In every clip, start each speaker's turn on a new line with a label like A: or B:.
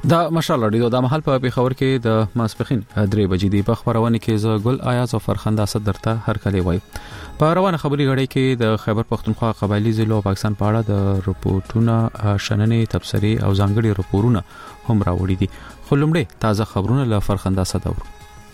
A: دا مشال رادیو د محل په خبر کې د ماسپخین 3 بجې دی په خبرونه کې ز ګل آیاز او فرخنده اسد درته هر کله وای په روانه خبري غړي کې د خیبر پختونخوا قبایلی ضلع او پاکستان په اړه د رپورټونو شننې تبصري او ځانګړي رپورټونه هم راوړي دي خو لومړی تازه خبرونه له فرخنده اسد اورو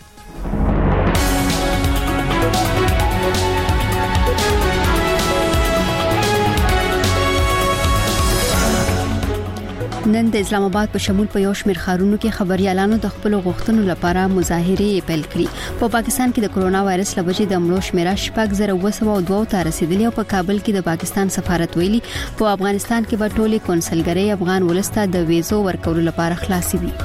B: نن د اسلام آباد په شمول په یو شمېر ښارونو کې خبريالانو د خپل غوښتنو لپاره مظاهره پیل کړې په پاکستان کې د کرونا وایرس لوجې د مړو شمیره 6902 ته رسیدلی او په کابل کې د پاکستان سفارت ویلي په افغانستان کې به ټولې کونسلګرۍ افغان ولسته د ویزو ورکولو لپاره خلاصې وي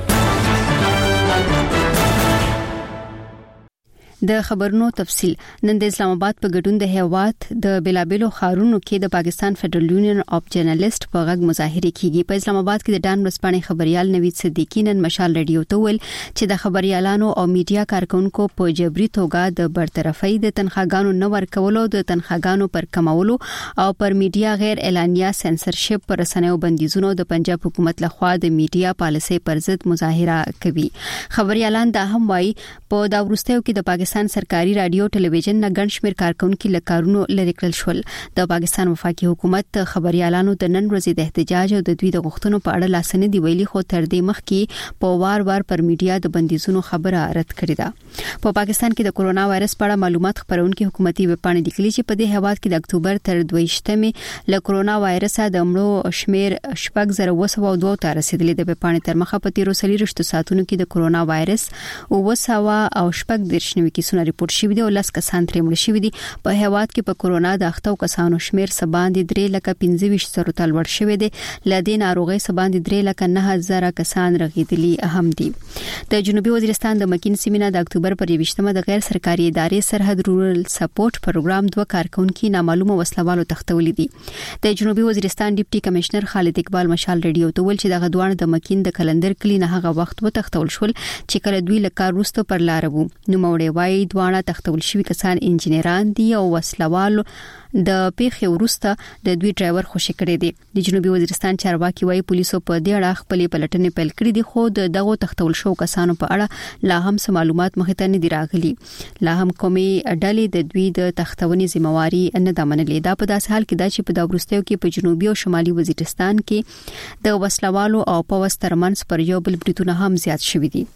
B: د خبرونو تفصيل نن د اسلام آباد په ګډون د هیواد د بلابلو خارونو کې د پاکستان فدرل یونین اف جرنالست په غږ مظاهره کیږي په اسلام آباد کې د ډان ورسپانې خبريال نوید صدیقی نن مشال رادیو ته ویل چې د خبريالانو او میډیا کارکونکو په جبري توګه د برطرفۍ د تنخواګانو نه ورکولو د تنخواګانو پر کمولو او پر میډیا غیر اعلانیه سنسرشپ پر رسنیو بندیزونو د پنجاب حکومت لخوا د میډیا پالیسۍ پر ضد مظاهره کوي خبريالان دا هم وایي په دا ورستیو کې د پاکستان سرکاري رادیو ټلویزیون نه ګڼ شمېر کارکونکو لکارونو لری کړل شول د پاکستان وفاقي حکومت خبريالانو د نن ورځې د احتجاج او د دوی د غوښتنو په اړه لاسنه دی ویلي خو تر دې مخکې په وار پر میډیا د بندیزونو خبره رد کړې ده په پاکستان کې د کرونا وایرس په اړه معلومات خبرونکو حکومتي وپاڼې لیکلي چې په دې هواد کې د اکتوبر تر 22مې له کرونا وایرس د مړو شمیر 6902 ته رسیدلی د وپاڼې تر مخه په 13 ساعتونو کې د کرونا وایرس او 914 کیسونه ریپورت شوي دي او 10 کسان ترې مړ شوي دي په هیواد کې په کرونا د اختو کسانو شمیر سباندې 3,25,000 تر لوړ شوی دی لدې ناروغي سباندې 3,09,000 کسان رغیدلي اهم دي د جنوبي وزیرستان د مکین سیمینه د اکتوبر پر 20مه د غیر سرکاري ادارې سرحد رورل سپورټ پروګرام دوه کارکونکو نامعلومه وسلوالو تختولې دي د جنوبي وزیرستان ډیپټي کمشنر خالد اقبال مشال رادیو ته ویل چې د غدوان د مکین د کلندر کلی نه هغه وخت و تختول شول چې کله دوی لکه روسته پر لار وو نو موړې وای دوانه تختول شوی کسان انجنیران دي او وسلوال د پیښې ورسته د دوی ډرایور خوشی کړی دی د جنوبي وزیرستان چارواکي وایي پولیسو په دې اړه خپل پلټنې پیل کړې دي خو دغه تختول شو کسانو په اړه لا هم څه معلومات مخې ته نه دي راغلي لا هم کومي ډلې د دوی د تختونې ذمہواری نه د منلې دا په داس حال کې دا چې په دا ورستیو کې په جنوبي او شمالي وزیرستان کې د وسلوالو او په وسترمنس پر یو بل بریټونه هم زیات شوي دي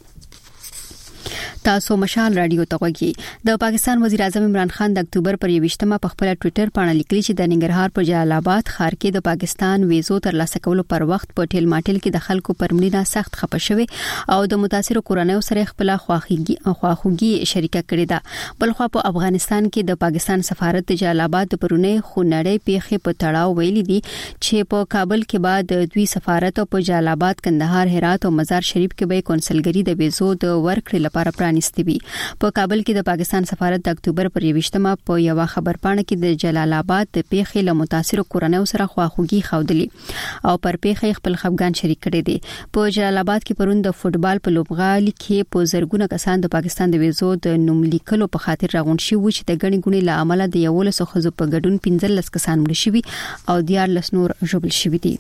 B: تاسو مشال رادیو ته وګورئ د پاکستان وزیر اعظم عمران خان د اکتوبر پر 20مه په خپل ټوئیټر باندې لیکلي چې د ننګرهار په جلال آباد ښار کې د پاکستان ویزو تر لاسه کولو پر وخت په ټیل ماټل کې د خلکو پر مړینه سخت خپه شوی او د متاثر کورنۍ سره خپل خواخوږي شریکه کړې ده بلخو په افغانستان کې د پاکستان سفارت د جلال آباد د پرونې خونړې پیښې په تړاو ویلي دي چې په کابل کې بعد دوی سفارت په جلال آباد کندهار هرات او مزار شریف کې به کونسلګری د ویزو د ورکړې لپاره پرانیستي وي په کابل کې د پاکستان سفارت د اکتوبر پر 20مه په یو خبرپاڼه کې د جلال آباد د پیښې له متاثر کورنۍ سره خواخوږي خوندلي او پر پیښې خپل خفګان شریک کړي دي په جلال آباد کې پرون د فوتبال په لوبغالي کې په زرګونه کسان د پاکستان د ویزو د نوم لیکلو په خاطر راغون شي و چې د غني غونې له عمله د یو له خزو په ګډون 15 کسان مړ شوي او 14 نور ژوبل شوي دي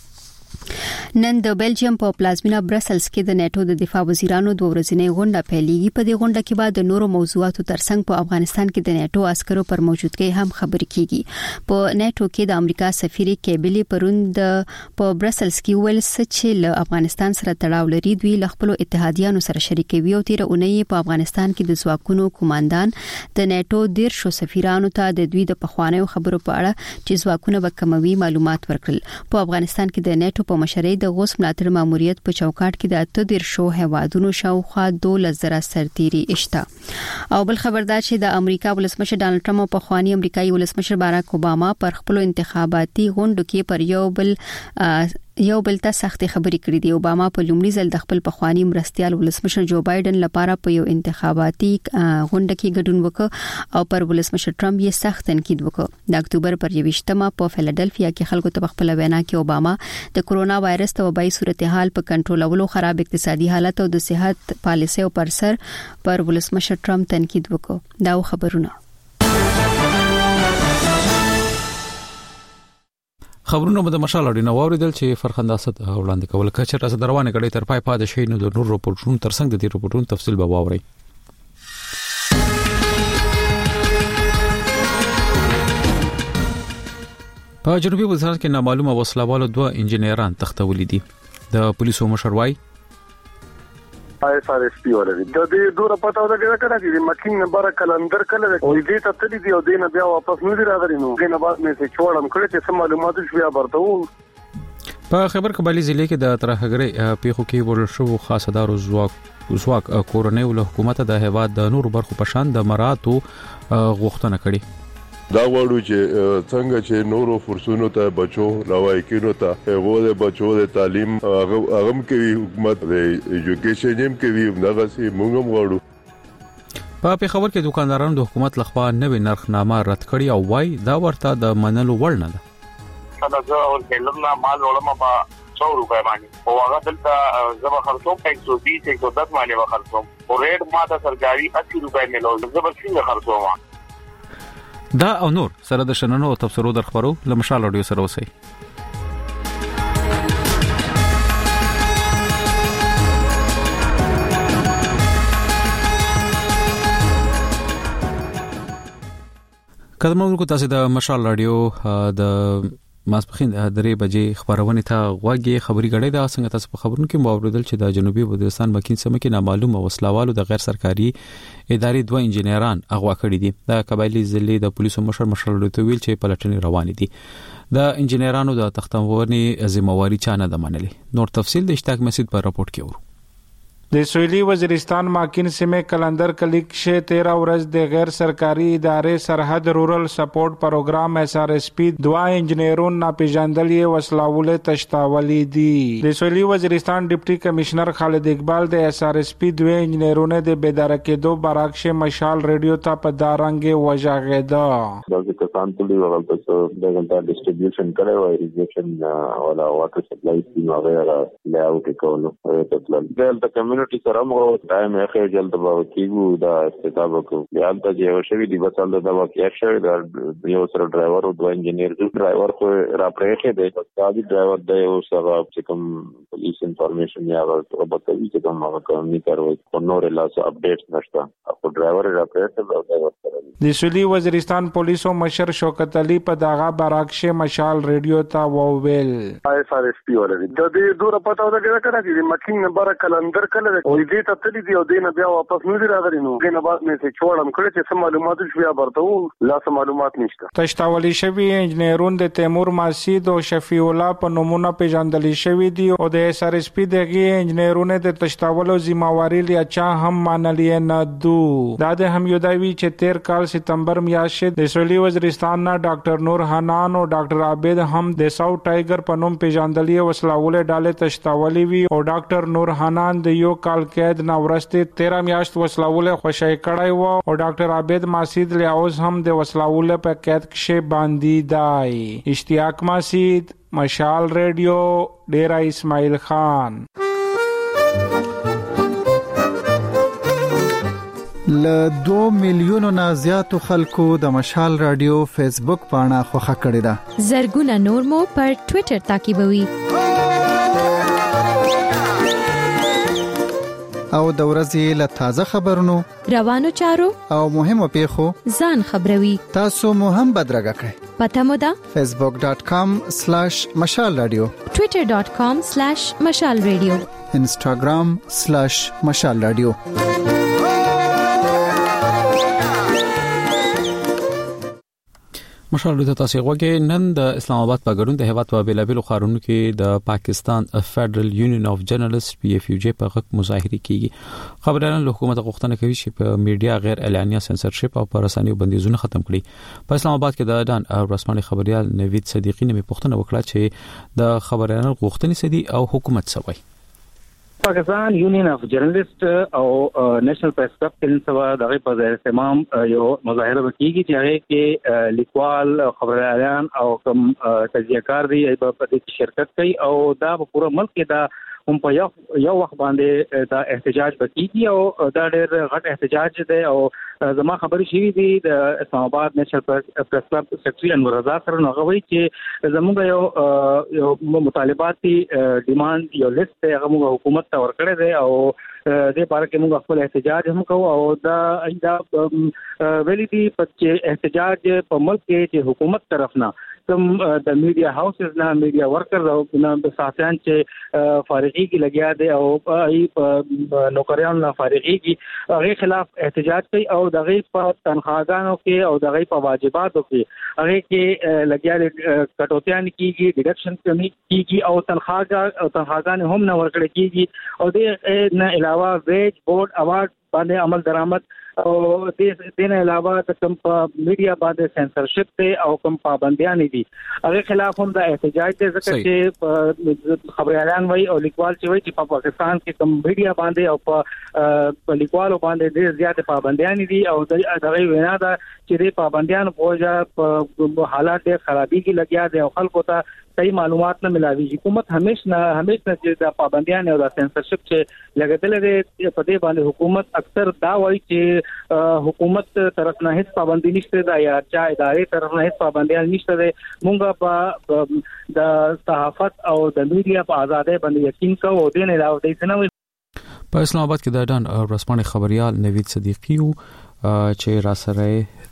B: نن د بلجیم په پلازمینا برسلز کې د نیټو د دفاع وزیرانو دوه ورځنۍ غونډه پیلېږي په دې غونډه کې بعد نورو موضوعاتو ترڅنګ په افغانستان کې د نیټو عسکرو پر موجودګۍ هم خبرې کیږي په نیټو کې د امریکا سفیر کېبلی پروند په برسلز کې ویل چې له افغانستان سره تړاو لري دوی له خپل اتحادیانو سره شریکوي او تیر اونۍ په افغانستان کې د ځواکونو کمانډان د نیټو 10 سفیرانو ته د دوی د پخوانیو خبرو په اړه چې ځواکونه به کموي معلومات ورکړل په افغانستان کې د نیټو په مشرۍ د غوث ملاتړ ماموریت په چوکاټ کې د 13 هیوادونو شاوخوا 12,000 سرتیري اشته او بل خبردار چې د امریکا ولسمشر ډانلډ ټرمپ په خواني امریکایي ولسمشر باراک اوباما پر خپل انتخاباتي غونډو کې پر یو بل ته سختي خبرې کړې دي اوباما په لومړي ځل د خپل پخوانی مرستيال ولسمشر جو بایدن لپاره په یو انتخاباتي غونډه کې ګډون وکړ او پر ولسمشر ټرمپ یې سخت تنقید وکړ د اکتوبر پر 20مه په فیلادلفیا کې خلکو ته خپل وینا کې اوباما د کرونا وایرس ته وبای صورتحال په کنټرولولو خراب اقتصادي حالت او د صحت پالیسیو پر سر پر ولسمشر ټرمپ تنقید وکړ دا خبرونه
A: خبرونه د مشال اړینه واوریدل چې فرخنده اسد وړاندې کول کچر اسد روانه کړي تر پای پاتې شي نو د نور رپورټونو ترڅنګ د دې رپورټونو تفصیل به واوري. په جنوبي وزارت کې نامعلومه وسلوالو 2 انجنیران تختولې دي. د پولیسو مشر وايي
C: ISRSP ولري د دې دوره پته ودا کړه چې مکین نمبر کلندر کله او دې ته تدې دی او دې نه بیا واپس نه راغلی نو دې نه بعد مې څه چوړم کړی چې سم معلومات شویا برته وو.
A: په خیبر کبالي ضلع کې د ترهګرۍ پیښو کې ورشو خاصدارو زواک کورنۍ ول حکومت د هیواد د نور برخو په شان د مراتو غوښتنه کړې.
D: دا وړو چې څنګه چې نورو فرصونو ته بچو لوایکینو ته هغه د بچو د تعلیم هغه کوي حکومت د ایجوکیشن هم کوي دغه سي موږ هم وړو.
A: په پیښور کې دکاندارانو د حکومت لخوا نوې نرخنامه رد کړې او وايي دا ورته د منلو وړ نه ده.
E: دا او کلمه مال ولما په 100 روپے باندې او هغه دلته زما خرڅوم 120 110 باندې وخرڅوم او ریټ ماته سرکاري 80 روپے ملو زما څنګه خرڅوم.
A: دا او نور سره د شننو تفسیرو درخبرو لمشال اډیو سره وسی. کله موږ تاسو د مشال اډیو د ماسپخین 3 بجې خبرونه ته غوږی خبري غړې دا څنګه تاسو په خبرونو کې موریدل چې د جنوبي وزیرستان مکین سیمه کې نامعلومه وسلوالو د غیر سرکاري ادارې 2 انجنیران اغوا کړي دي. د قبایلی ضلع د پولیسو مشر ورته ویل چې پلټنې روان دي. د انجنیرانو د تختمونې ذمہواری چا نه د منلې. نور تفصیل د اشتاق مسجد پر رپورت کې ورو.
F: د سویلی وزیرستان ماکین سیمه کلندر کلیک شه 13 ورځ د غیر سرکاري ادارې سرحد رورل سپورټ پروګرام SRSP 2 انجنیرون ناپېژندل وسلاوله تشتاولی دي. د سویلی وزیرستان ډیپټي کمشنر خالد اقبال د SRSP 2 انجنیرونه د بیدار کېدو براکشه مشال ریډیو ته په دارنګ وژاغېدا.
G: د کسان ټولي ورته د غلطه ډیسټریبیوشن کړي او ایریګیشن ولا واټر سپلای سیم وغیرہ لیاوټ کولو ته دلته کمیونټي سره موږ ټایم یې جلد به کیږو دا استعداد وکړو. یالته چې شوی دی بسال دا واقعیا شوی دا یو سره ډرایور او 2 انجنیر ډرایور خو را پرېخې دی دا ډرایور د یو سره چې کوم پولیس انفارمیشن یا ورته کوي چې کوم قانوني کاروي په نور لاس اپډیټ نشته او ډرایور را پرېخې دا ورته.
F: د سویلی وزیرستان پولیسو مشر شوکت علي په داغه براکشه مشال ریډیو ته وویل
C: ISRSP ولري د دې دوره پته ودا کړه چې مکین نمبر کلندر کله او دې ته تدې دی او دې نه بیا واپس نه راغلی نو دې نه بعد مې څه چوړم کړی چې سم معلومات شویا برته وو لا سم معلومات نشته.
F: تشتاولی شوی انجنیرون د تیمور ماسید او شفیع الله په نمونه پیژندل شوی دی او د SRSP دغه انجنیرونه د تشتاولو ذمہواری لیا چا هم مانلی نه دو. دا د همیوداوی چې 13 کال سپتمبر میاشت د سویلی وزیرستان نه ډاکټر نور حنان او ډاکټر عابد هم د ساوث ټایګر په نوم پیژندل وسلاوله ډاله تشتاولی وی او ډاکټر نور حنان د یو کال قید نه ورسته 13 میاشت وسلاوله خوشی کړای و او ډاکټر عابد ماسید لیاوز هم د وسلاوله په قید کې باندې دای. اشتیاق ماسید مشال ریډیو ډیرا اسماعیل خان.
H: ل 2 میلیونو نه زیاتو خلکو د مشال رادیو فیسبوک پاڼه خوښه کړې ده.
I: زرګونه نور مو پر ټوئیټر تعقیبوي.
H: او د ورځې له تازه خبرونو
I: روانو چارو او
H: مهمو پیښو
I: ځان خبروي.
H: تاسو مو هم بدرګه کړئ.
I: پته مو ده
H: facebook.com/mashalradio
I: twitter.com/mashalradio
H: instagram/mashalradio.
A: مشال د تاسو غوږی نن د اسلام آباد په ګډون د هیواد په بیلابیلو ښارونو کې د پاکستان فدرل یونین اف جرنالست PFUJ په غږ مظاهره کیږي. خبريالان له حکومت غوښتنه کوي چې په میډیا غیر اعلانیه سنسرشپ او پر رسنیو بندیزونه ختم کړي. په اسلام آباد کې د ډان او رسمي خبريال نوید صدیقی نه پوښتنه وکړه چې د خبريالانو غوښتنې سدي او حکومت سوي.
J: پاکستان یونین اف جرنالست او نېشنل پریس کلب تل سوا دغه په ځای اهتمام یو مظاهره وکړي چې هغه کې لیکوال خبريالان او کوم تجزیه‌کار دي په دې شرکت کوي او دا په پوره ملک کې دا کوم په یو وخت باندې دا احتجاج وکړي او دا ډېر غټ احتجاج دی او زما خبرې شوې دي د اسلام آباد نېشنل پریس کلب سیکریټري انور رضا سره نو غوي چې زموږ یو مطالبات دي ډیماند یو لیست دی هغه موږ حکومت ته ورکړی دی او د پاره کې موږ خپل احتجاج هم کوو او دا ویلي دي چې احتجاج په ملک کې چې حکومت طرف نه کوم د میډیا هاوسز نه میډیا ورکرز او د صحافیان چې فارغي کې لګیا دي او ای نوکریان نه فارغي کې هغه خلاف احتجاج کوي او دغه په تنخواهانو کې او دغه په واجباتو کې هغه کې لګیا دي کټوتیان کیږي ډیډکشن کیږي او تنخواهان هم نه ورکړي کیږي او د نه علاوه ویج بورډ اوارد باندې عمل درآمد او د دې نه علاوه د کوم میډیا باندې سنسرشپ ته او کوم پابندیاں دي هغه خلاف هم د احتجاج د ذکر چې خبريالان وایي او لیکوال چې وایي چې په پاکستان کې کوم میډیا باندې او په لیکوالو باندې ډېر زیات پابندیاں دي او دغه وینا ده چې د پابندیاں په وجه حالات ډېر خرابي کې لګیا دي او خلکو ته صحیح معلومات نه ملاوي حکومت همیشه چې د پابندیاں او د سنسرشپ چې لګیدل دي په دې باندې حکومت اکثر دا وایي چې حکومت طرف نه هیڅ پابندی نشته دا یا چا ادارې طرف نه هیڅ پابندیاں نشته ده مونږ په د صحافت او د میډیا په ازادۍ باندې یقین کوو او د نه علاوه د څه
A: په اسلام آباد کې د ډان ورسپانې خبريال نوید صدیقی چې را سره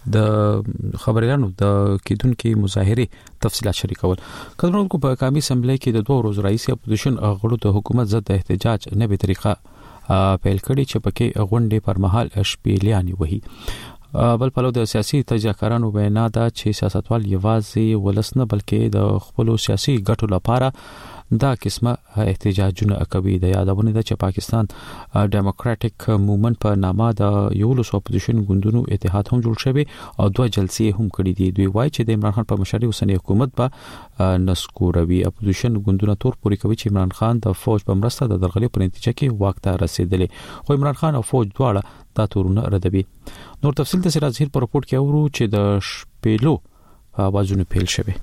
A: د خبريالانو د کیدونکو مظاهره تفصيلات شریکول کډرونکو کو په قومي اسمبلی کې د 2 ورځې رئیس اپوزیشن غړو د حکومت ضد احتجاج نه به طریقه پیل کړي چې پکې غونډې پر مهال شپېلیانې وهي بل په لور د سیاسي تجاکارانو وینا ده چې سیاستوال یوازې ولسنه بلکې د خپل سیاسي ګټو لپاره دا قسمه احتجاجونه کوي د یادونه ده چې پاکستان ډیموکراټک موومنت په نامه د یولس اپوزیشن ګوندونو اتحاد هم جوړ شوی او 2 جلسې هم کړې دي دوی وایي چې د عمران خان په مشرۍ اوسنی حکومت به نسکوروي اپوزیشن ګوندونه تور پوري کوي چې عمران خان د فوج په مرسته د درغلي په نتیجه کې واک ته رسیدلی خو عمران خان او فوج دواړه دا تورونه ردوي نور تفصیل د سراج هیر په رپورت کې اورو چې د شپېلو اوازونه پیل شوی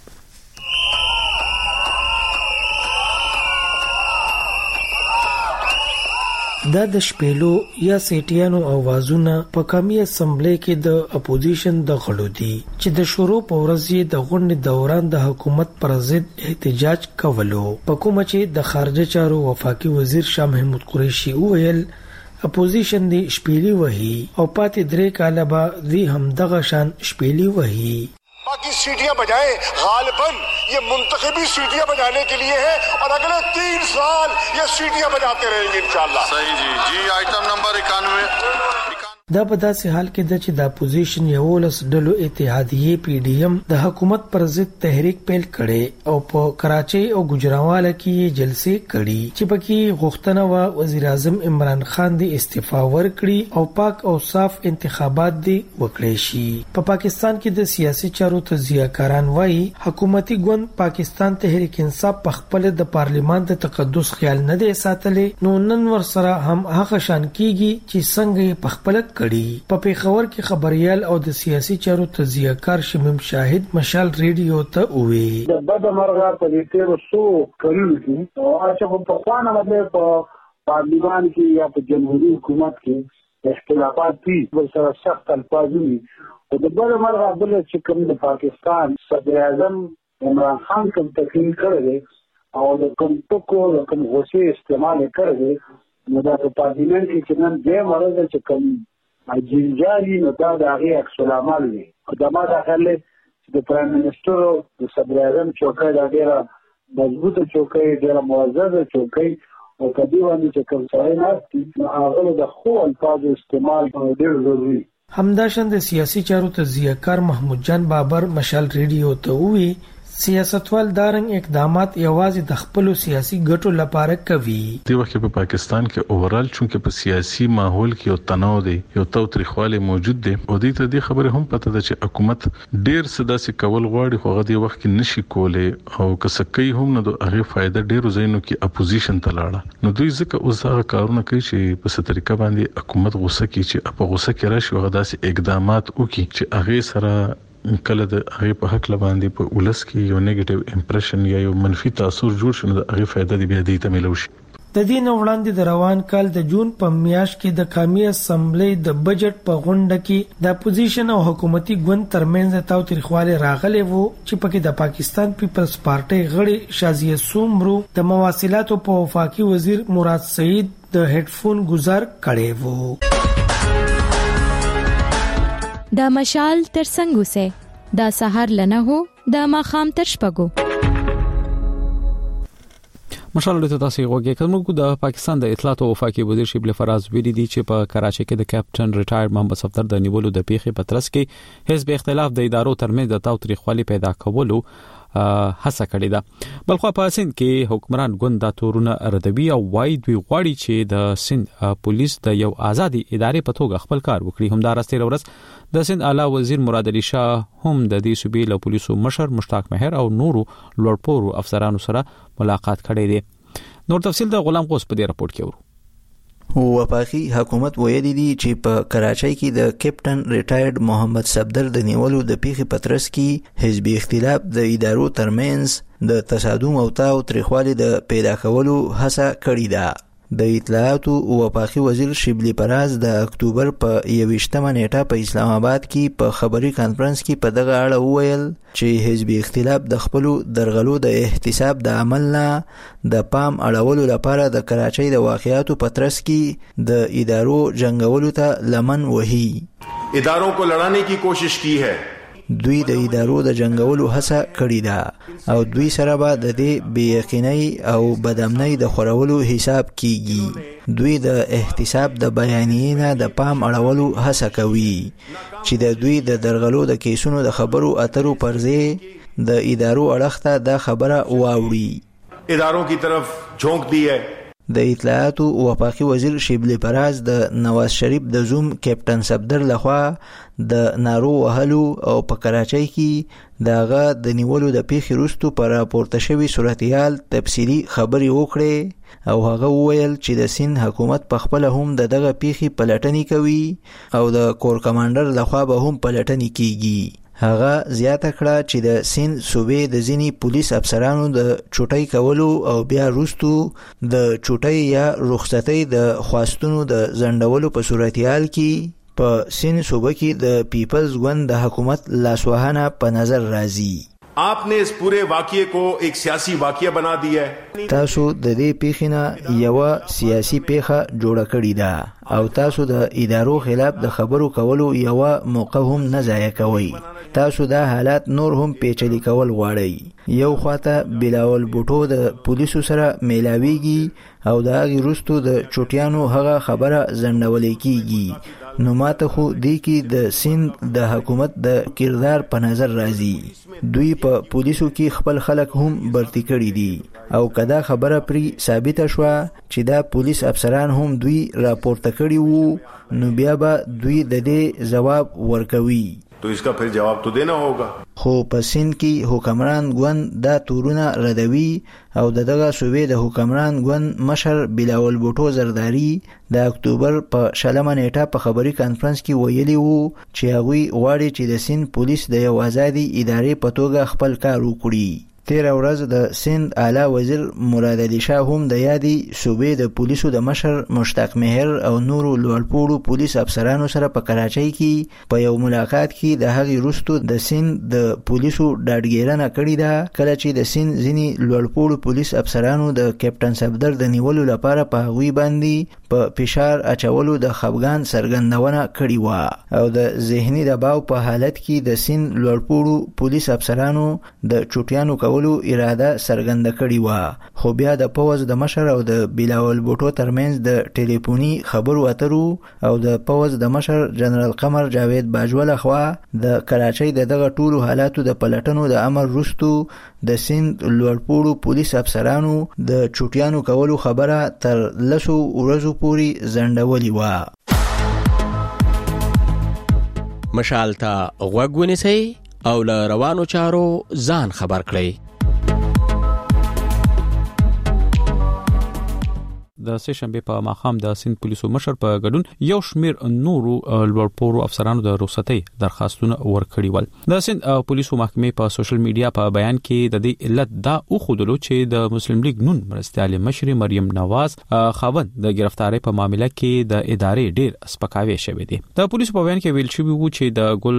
K: دا د شپېلو یا سیټیانو اوازونه په قومي اسمبلی کې د اپوزیشن د غړو دي چې د شروع په ورځ د غونډې دوران د حکومت پر ضد احتجاج کولو په کومه چې د خارجه چارو وفاقي وزیر شاه محمود قریشي وویل اپوزیشن دی شپېلی وهي او پاتې 3 کاله به دی هم دغه شان شپېلی وهي
L: बाकी सीटियां बजाएं गालिबन ये मुंतखबी सीटियां बजाने के लिए है और अगले 3 साल ये सीटियां बजाते रहेंगे इंशाल्लाह सही जी आइटम नंबर 91
K: دا په داسې حال کې د چې د اپوزیشن یو لس ډلو اتحادیه پی ډی ایم د حکومت پر ضد تحریک پیل کړي او په کراچۍ او گجراواله کې جلسې کړي چې پکې غوښتنه و وزیر اعظم عمران خان دی استعفا ورکړي او پاک او صاف انتخابات دی وکړي شي په پاکستان کې د سیاسي چارو تجزیه‌کاران وایي حکومتي ګوند پاکستان تحریک انصاف په خپل د پارلیمان د تقدس خیال نه دی ساتلې نو نن ور سره هم هغه شان کیږي چې څنګه په خپل کړي په پیښور کې خبريال او د سیاسي چارو تجزیه‌کار شمیم شاهد مشال ریډیو ته وی
M: د بد مرغه په دې تیر سو کړي چې او چې په خوانه باندې په پارلیمان کې یا په جمهوریت حکومت کې اختلافات دي بل سره سخت الفاظي او د بد مرغه بل چې کوم د پاکستان صدر اعظم عمران خان کوم تقریر کړی او د کوم ټکو د کوم غوسه استعمال کړی نو د پارلیمان کې چې نن دې مرزه چې کوم جنجالي نو دا د هغه عکس العمل دی دا ما داخله چې د پرایم منسٹر او د صدر اعظم چوکۍ دا ډیره مضبوطه چوکۍ ډیره موزه چوکۍ او کدی باندې چې کوم ځای نه هغه د خو الفاظ استعمال ډیر ضروري
K: همداشان د سیاسي چارو تجزیه‌کار محمود جان بابر مشال ریډیو ته وی سیاستوال دارنګ اقدامات یوازې د خپل سیاسي ګټو لپاره کوي
N: د وخت په پاکستان کې اوورال چونکه په سیاسي ماحول کې یو تناو دی یو توتریخواله موجود دی او د خبره هم پته ده چې حکومت ډیر صدا سي کول غواړي خو هغه د وخت کې نشي کوله او کسکې هم نه د هغه فائدہ ډیر زینو کې اپوزیشن ته لاړه نو دوی ځکه اوس هغه کارونه کوي چې په ست طریقه باندې حکومت غوسه کوي چې په غوسه کې راشي هغه داسې اقدامات وکړي چې هغه سره کله د هغه په حق لباندې په ولس کې یو نیگیټیو امپریشن یا یو منفي تاثیر جوړ شونه د هغه فائدہ دی بیا دې ته ملو شي
K: د دې نو وړاندې د روان کال د جون په میاشت کې د قومي اسمبلی د بجټ په غونډه کې د اپوزیشن او حکومتي ګوند ترمنځ تاوتریخوالی راغلی وو چې پکې د پاکستان پیپلز پارټي غړي شازیه سومرو د مواصلاتو په وفاقي وزیر مراد سعید د هډفون گزار کړي وو.
I: د مشال تر څنګه سه د سحر لنه هو د ماخام تر شپګو
A: مشال له تاسو غوږی کوم د پاکستان د اطلاعات او وفاقي وزیر شبلی فراز ویلي دي چې په کراچۍ کې د کیپټن ریټایر محمد صفدر د نیولو د پیښې پترس کې حزب اختلاف د ادارو ترمنځ د تاوتریخوالي پیدا کولو هڅه کړې ده. بلخو په سند کې حکمران ګوند د تورونه ردوی او وای دوی غواړي چې د سند پولیس د یو ازادي ادارې په توګه خپل کار وکړي. همدار استیر ورځ د سند اعلی وزیر مراد علي شاه هم د دې صوبې له پولیسو مشر مشتاق مهر او نورو لوړپوړو افسرانو سره ملاقات کړی دی. نور تفصیل د غلام قوس په دې راپورټ کې ورو.
O: وفاقي حکومت ویلي دي چې په کراچۍ کې د کیپټن ریټایرډ محمد صفدر د نیولو د پیښې پترس کې حزبي اختلاف د ادارو ترمنځ د تصادم او تاوتریخوالي د پیدا کولو هڅه کړې ده. د اطلاعات او وفاقي وزیر شبلی فراز د اکتوبر په 21مه نیټه په اسلام آباد کې په خبري کانفرنس کې په دغه اړه وویل چې حزبي اختلاف د خپل درغلو د احتساب د عمل نه د پام اړولو لپاره د کراچۍ د واقعاتو په ترڅ کې د ادارو جنگولو ته لمن وهي.
L: اداروں کو لڑانے کی کوشش کی ہے.
O: دوی د ادارو د جنگولو هڅه کړې ده او دوی سره به د دې بې یقینۍ او بدامنۍ د خورولو حساب کیږي. دوی د احتساب د بیانیې نه د پام اړولو هڅه کوي چې د دوی د درغلو د کیسونو د خبرو اترو پر ځای د ادارو اړخ ته دا خبره واوړي.
L: اداروں کی طرف جھونک دی ہے.
O: د اطلاعات او وفاقي وزیر شبلی فراز د نواز شریف د زوم کیپټن صفدر لخوا د نارو وهلو او په کراچۍ کې دغه د نیولو د پیښې وروسته پر راپورته شوی صورتحال تفصیلی خبرې وکړې او هغه وویل چې د سین حکومت په خپل هم دغه پیښې پلټنې کوي او د کور کمانډر لخوا به هم پلټنې کیږي. هغه زیاته کړه چې د سین صوبې د ځینی پولیس افسرانو د چوټۍ کولو او بیا وروسته د چوټۍ یا رخصتۍ د خواستونو د ځنډولو په صورتحال کې په سین صوبه کې د پیپلز ګوند د حکومت لاسوهنه په نظر راځي.
L: آپ نے اس پورے واقعے کو ایک سیاسی واقعہ بنا دیا ہے.
O: تاسو د دې پیښې نه یو سیاسي پیښه جوړه کړې ده او تاسو د ادارو خلاف د خبرو کولو یو موقع هم نه ضایع کوئ. تاسو دا حالات نور هم پیچلي کول غواړئ. یو خواته بلاول بوټو د پولیسو سره میلاویږي او د هغې وروسته د چوټیانو هغه خبره ځنډولې کیږي. نو ماته خو دی کې د سند د حکومت د کردار په نظر راځي. دوی په پولیسو کې خپل خلک هم برتی کړي دي او کدا خبره پری ثابته شوه چې دا پولیس افسران هم دوی راپورته کړي وو نو بیا به دوی د دې جواب ورکوي.
L: تو اس کا پھر جواب تو دینا ہوگا.
O: خو په سند کې حکمران ګوند دا تورونه ردوي او دغه صوبې د حکمران ګوند مشر بلاول بوټو زرداری د اکتوبر په 20مه نیټه په خبري کانفرنس کې ویلي وو چې هغوی غواړي چې د سند پولیس د یو ازادي ادارې په توګه خپل کار وکړي. تیر ورځ د سند اعلی وزیر مراد علي شاه هم د یادې صوبې د پولیسو د مشر مشتاق مهر او نورو لوړپوړو پولیس افسرانو سره په کراچۍ کې په یو ملاقات کې د هغې وروسته د سند د پولیسو ډاډګیرنه کړې ده کله چې د سند ځینې لوړپوړو پولیس افسرانو د کیپټن صفدر د نیولو لپاره په هغوی باندې په فشار اچولو د خفګان څرګندونه کړې وه او د ذهني دباو په حالت کې د سند لوړپوړو پولیس افسرانو د چوټیانو کولو اراده څرګنده کړې وه. خو بیا د پوځ د مشر او د بلاول بوټو ترمنځ د ټلیفوني خبرو اترو او د پوځ د مشر جنرال قمر جاوید باجوه لخوا د کراچۍ دغه ټولو حالاتو د پلټنو د امر وروسته د سند لوړپوړو پولیس افسرانو د چوټیانو کولو خبره تر 10 ورځو پورې ځنډولې وه.
P: مشال ته غوږ ونیسئ او له روانو چارو ځان خبر کړئ.
A: د سه شنبه په ماخام د سند پولیسو مشر په ګډون یو شمیر نورو لوړپوړو افسرانو د رخصتۍ درخواستونه ورکړي ول. د سند پولیسو محکمې په سوشل میډیا په بیان کې د دې علت دا وښودلو چې د مسلم لیگ نون مرستيال مشر مریم نواز خاوند د گرفتاری په معاملې کې د ادارې ډیر سپکاوی شوی دی. د پولیسو په بیان کې ویل شوی و چې د ګل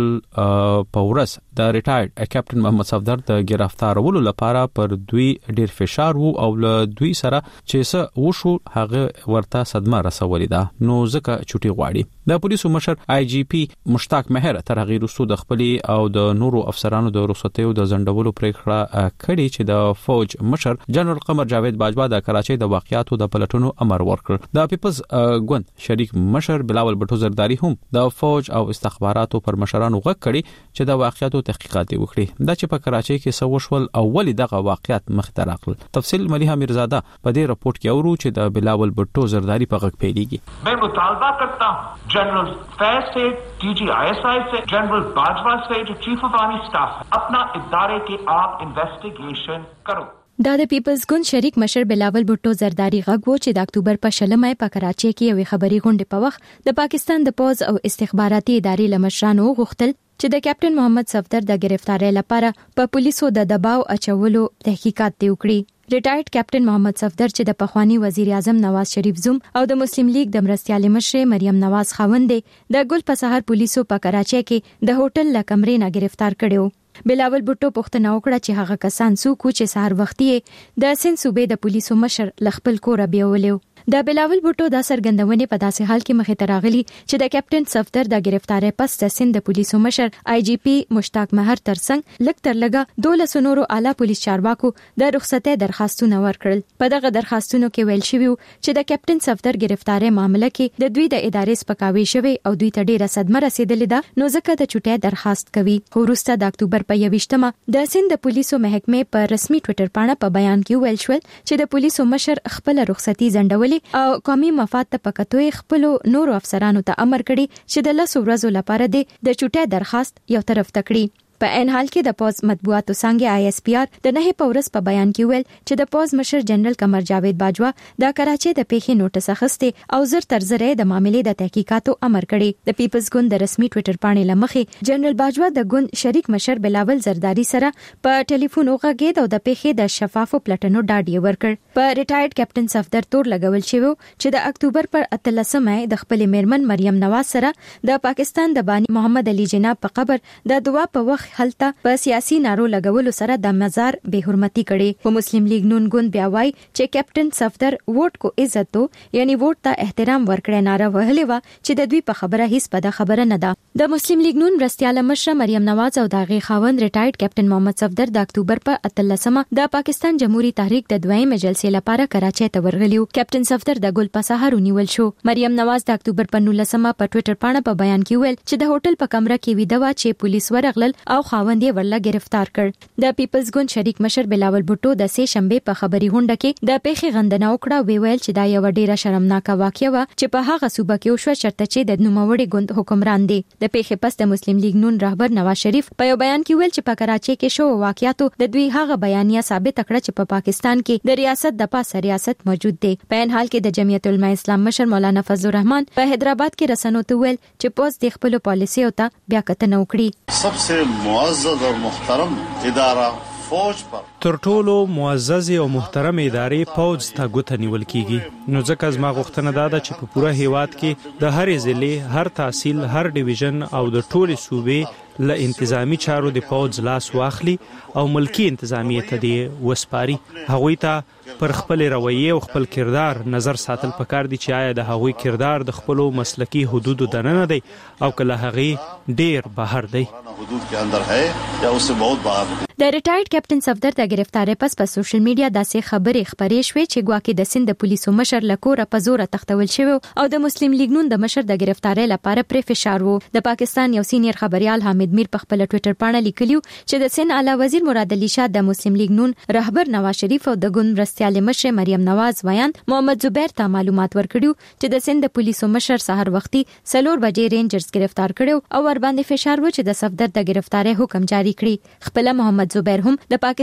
A: پورس د ریټایرډ کیپټن محمد صفدر د گرفتارولو لپاره پر دوی ډیر فشار وو او له دوی سره چې څه وشو هغه ورته صدمه رسولې ده نو ځکه چټي غواړي. د پولیسو مشر آی جی پی مشتاق مهر تر هغه وروسته د خپل او د نورو افسرانو د رخصتیو د ځنډولو پریکړه کړې چې د فوج مشر جنرال قمر جاوید باجوا د کراچۍ د واقعاتو د پلټنو امر ورکړ. د پیپلز ګوند شریک مشر بلاول بټو زرداری هم د فوج او استخباراتو پر مشرانو غږ کړي چې د واقعاتو تحقیقات وکړي. دا چې په کراچۍ کې سوشول اول دغه واقعات مخته راغلل. تفصیل ملیحه میرزاده په دې رپورت کې اورو چې د بلاول بټو زرداری په غږ پیلېږي.
Q: मैं मुतालबा करता हूं जनरल फैज से, DGISI से, जनरल बाजवा से जो चीफ ऑफ आर्मी स्टाफ है, अपना इदारे के आप इन्वेस्टिगेशन करो.
I: دا د پیپلز ګوند شریک مشر بلاول بوټو زرداری غږ و چې د اکتوبر په 16 په کراچۍ کې یو خبري غونډه په وخت د پاکستان د پوز او استخباراتي ادارې لمشرانو غوښتل چې د کیپټن محمد صفدر د گرفتاری لپاره په پولیسو د دباو اچولو تحقیقات وکړي. ریټایرډ کیپټن محمد صفدر چې د پخوانی وزیر اعظم نواز شریف زوم او د مسلم لیگ د مرستيال مشر مریم نواز خاوند د ګل په سحر پولیسو په کراچۍ کې د هوټل له کمرې نه گرفتار کړو. بلاول بوټو پوښتنه وکړه چې هغه کسان څوک چې سحر وختي د سند صوبې د پولیسو مشر لخپل کور بیاولیو. د بلاول بوټو د سرګندونې په داسې حال کې مخې ته راغلي چې د کیپټن صفدر د گرفتاری پس د سند د پولیسو مشر آی جی پی مشتاق مهر ترڅنګ لږ تر لږه 12 نورو اعلی پولیس چارواکو د رخصتۍ درخواستونه ورکړل. په دغه درخواستونو کې ویل شوی چې د کیپټن صفدر گرفتاری معاملې کې د دوی د ادارې سپکاوي شوی او دوی ته ډیره صدمه رسیدلې ده نو ځکه د چټي درخواست کوي. وروسته د اکتوبر په 28مه د سند د پولیسو محکمې په رسمي ټوئیټر باندې په بیان کې ویل شو چې د پولیسو مشر خپل رخصتي ځنډولې او قومي مفاد ته پکتوي خپل نورو افسرانو ته امر کړی چې د 10 ورځې لپاره د چټي درخواست یو طرف تکړي. په ان حال کې د پوز مطبوعاتو څنګه آی اس پی آر د نه په ورځ په بیان کې ویل چې د پوز مشر جنرال قمر جاوید باجوا د کراچۍ د پیښې نوټس اخیسته او زر تر زره د معاملې د تحقیقاتو امر کړی. د پیپلز ګوند د رسمي ټوئیټر باندې لمخې جنرال باجوا د ګوند شریک مشر بلاول زرداری سره په ټلیفون وغږید او د پیښې د شفافو پلټنو ډاډ ورکړ. په ریټایرډ کیپټن صفدر تور لګول شوی چې د اکتوبر پر 13مه د خپل میرمن مریم نواز سره د پاکستان د بانی محمد علي جناب په قبر د دعا په وخت هلته په سیاسي نارو لګولو سره د مزار به حرمتي کړي. په مسلم لیگ نون ګوند بیا وای چې کیپټن صفدر ووټ کو عزت دو یعنی ووټ ته احترام ورکړي ناره وهلې و چې د دوی په خبره هیڅ پده خبره نه ده. د مسلم لیگ نون مرستيال مشر مریم نواز او داغي خاوند ریټایرډ کیپټن محمد صفدر د اکتوبر په 13مه د پاکستان جمهوریت تحریک د دویمه جلسې لپاره کراچۍ ته ورغلیو. کیپټن صفدر د ګل په سحر ونیول شو. مریم نواز د اکتوبر په 19مه په ټوئیټر باندې په بیان کې ویل چې د هوټل په کمره کې ویده و چې پولیس ورغلل او خاوند یې ورله گرفتار کړ. د پیپلز ګوند شریک مشر بلاول بوټو د سه شنبه په خبري غونډه کې د پیښې غندنه وکړه. ویل چې دا یو ډیره شرمناکه واقعه و چې په هغه صوبه کې وشو چرته چې د نوموړي ګوند حکمران دي. د پیښې پس د مسلم لیگ نون رهبر نواز شریف په یو بیان کې ویل چې په کراچۍ کې شو واقعاتو د دوی هغه بیانیه ثابت کړه چې په پاکستان کې د ریاست د پاسه ریاست موجود دی. په ان حال کې د جمعیت العلماء اسلام مشر مولانا فضل الرحمن په حیدرآباد کې رسنو ته ویل چې پوز د خپل پالیسي او ته بیا کتنه وکړي.
R: सबसे मुअज़्ज़ज़ और मुहतरम इदारा फौज पर
F: تر ټولو معزز او محترم ادارې پوز ته ګوته نیول کیږي. نو ځکه زما غوښتنه ده چې په پوره هیواد کې د هر ضلع، هر تحصیل، هر ډیویژن او د ټولې صوبې له انتظامی چارو د پوز لاس واخلي او ملکی انتظامیه ته دی وسپاري. هغوی ته پر خپل رویه او خپل کردار نظر ساتل پکار دي چې آیا د هغوی کردار د خپل مسلکی حدودو دننه دی او کله هغه ډیر بهر دی.
R: حدود के अंदर है या उससे बहुत बाहर है.
I: د ریټایرډ کیپټن صفدر د گرفتاری پس په سوشل میډیا داسې خبرې خبرې شوې چې ګواکې د سند پولیسو مشر لکور په زور تختول شوی او د مسلم لیگ نون د مشر د گرفتاری لپاره پر فشار وو. د پاکستان یو سینیئر خبريال حامد میر په خپل ټوئیټر باندې لیکلیو چې د سند اعلی وزیر مراد علي شاه د مسلم لیگ نون رهبر نواز شریف او د ګوند مرستيال مشر مریم نواز ویان محمد زبیر ته معلومات ورکړیو چې د سند پولیسو مشر سحر وختي 4 بجې رینجرز گرفتار کړو او ور باندې فشار و چې د صفدر د گرفتاری حکم جاری کړي. خپل محمد زبیر هم د پاکستان په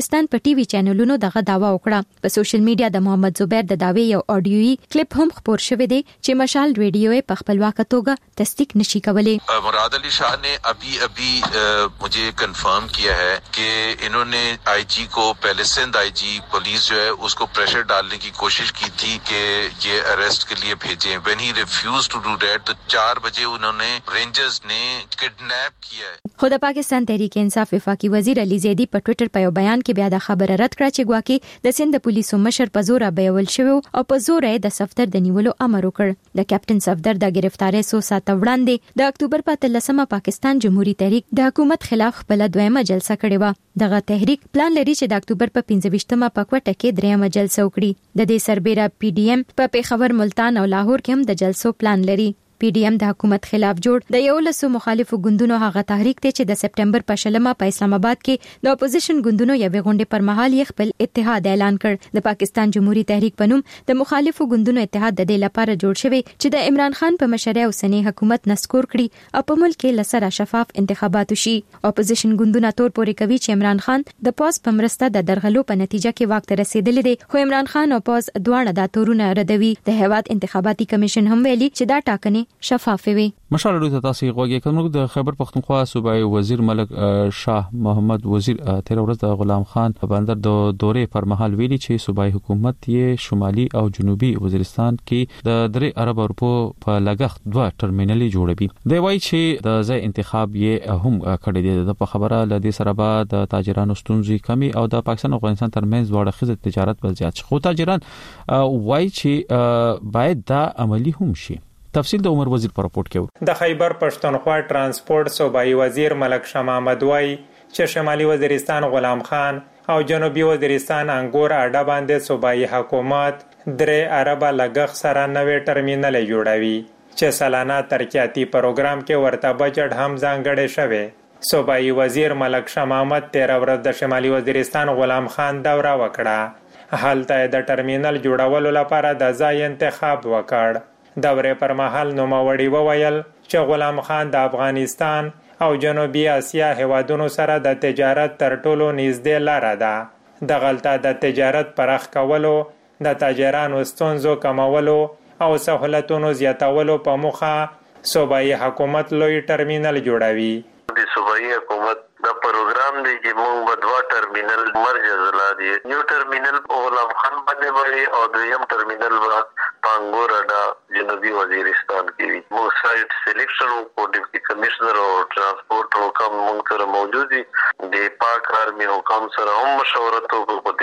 I: ټي وي چینلونو دغه داوا وکړه. په سوشل میډیا د محمد زبیر د داوی یو آډیويي کلیپ هم خپور شوی دی چې مشال ریډیو په خپلواکه توګه تصدیق نشي کولای.
S: مراد علی شاہ نے ابھی مجھے کنفرم کیا ہے کہ انہوں نے آئی جی کو پہلے سندھ آئی جی پولیس جو ہے اس کو پریشر ڈالنے کی کوشش کی تھی کہ یہ اریسٹ کے لیے بھیجیں. وین ہی ریفیوز ٹو ڈو دیٹ تو 4 بجے انہوں نے رینجرز نے کڈنیپ کیا ہے.
I: خو د پاکستان تحریک انصاف وفاقي وزیر علي زیدي په ټوئیټر په یو بیان کې بیا د خبره رد کړه چې ګواکې د سند پولیسو مشر په زور بیول شوی او په زور یې د صفدر د نیولو امر وکړ. د کیپټن صفدر د گرفتاری سو ساته وړاندې د اکتوبر په 13مه پاکستان جمهوریت تحریک د حکومت خلاف خپل دویمه جلسه کړې و. دغه تحریک پلان لري چې د اکتوبر په 25مه په کوټه کې دریمه جلسه وکړي. د دې سربېره پی ډی ایم په پیښور، ملتان او لاهور کې هم د جلسو پلان لري. پی ډی ایم د حکومت خلاف جوړ د 11 مخالفو ګوندونو هغه تحریک ته چې د سپټمبر په 20 په اسلام آباد کې د اپوزیشن ګوندونو یوې غونډې پر مهال یې خپل اتحاد اعلان کړ. د پاکستان جمهوریت تحریک په نوم د مخالفو ګوندونو اتحاد د دې لپاره جوړ شوی چې د عمران خان په مشرۍ اوسنی حکومت نسکور کړي او په ملک کې لسره شفاف انتخابات وشي. اپوزیشن ګوندونه تور پورې کوي چې عمران خان د پاس په مرسته د درغلو په نتیجه کې واک ته رسیدلی دی، خو عمران خان او پاس دواړه د تورونه ردوي. د هیواد انتخاباتي کمیشن هم ویلي چې دا ټاکنې شفاف وي.
A: مشال اړو ته تاسو غوږی کوم د خیبر پختونخوا صوبای وزیر ملک شاه محمد وزیر تیر ورځ د غلام خان بندر د دورې پر مهال ویلي چې صوبای حکومت یې شمالي او جنوبي وزیرستان کې د 3 ارب روپو په لګښت 2 ټرمینل جوړوي. دی وایي چې د ځای انتخاب یې هم کړی دی. د خبره لدې سره به د تاجرانو ستونزې کمی او د پاکستان او افغانستان ترمنځ دواړه خزه تجارت بل زیات شي. خو تاجران وایي چې باید دا عملی هم شي. تفصیل د عمر وزیر پر راپورټ کې.
T: د خیبر پښتونخوا ترانسپورت صوبایي وزیر ملک شاه محمد وایي چې شمالي وزیرستان غلام خان او جنوبي وزیرستان انګور اډه باندې صوبایي حکومت 3 ارب لګښت سره نوې ټرمینل جوړوي چې سالانه ترقیاتي پروګرام کې ورته بجټ هم ځانګړی شوی. صوبایي وزیر ملک شاه محمد 13 ورځ د شمالي وزیرستان غلام خان دوره وکړه. هلته د ټرمینل جوړولو لپاره د ځای انتخاب وکړ. دورې پر مهال نوموړي وویل چې غلام خان د افغانستان او جنوبي اسیا هیوادونو سره د تجارت تر ټولو نږدې لاره ده. د غلطه د تجارت پراخ کولو، د تاجرانو ستونزو کمولو او سہولتونو زیاتولو په موخه صوبایي حکومت لوی ټرمینل جوړوي.
U: د صوبایي حکومت دا پروګرام دی چې موږ په 2 ټرمینل مرکز لادي. یو ټرمینل غلام خان باندې وي او دویم ټرمینل پانګور اډا جنوبي وزیرستان کې وي. موږ سایت سلیکشن او ډیپټي کمشنر او ترانسپورت حکم موږ سره موجود دي. د پاک آرمي حکم سره هم مشورت وکړو.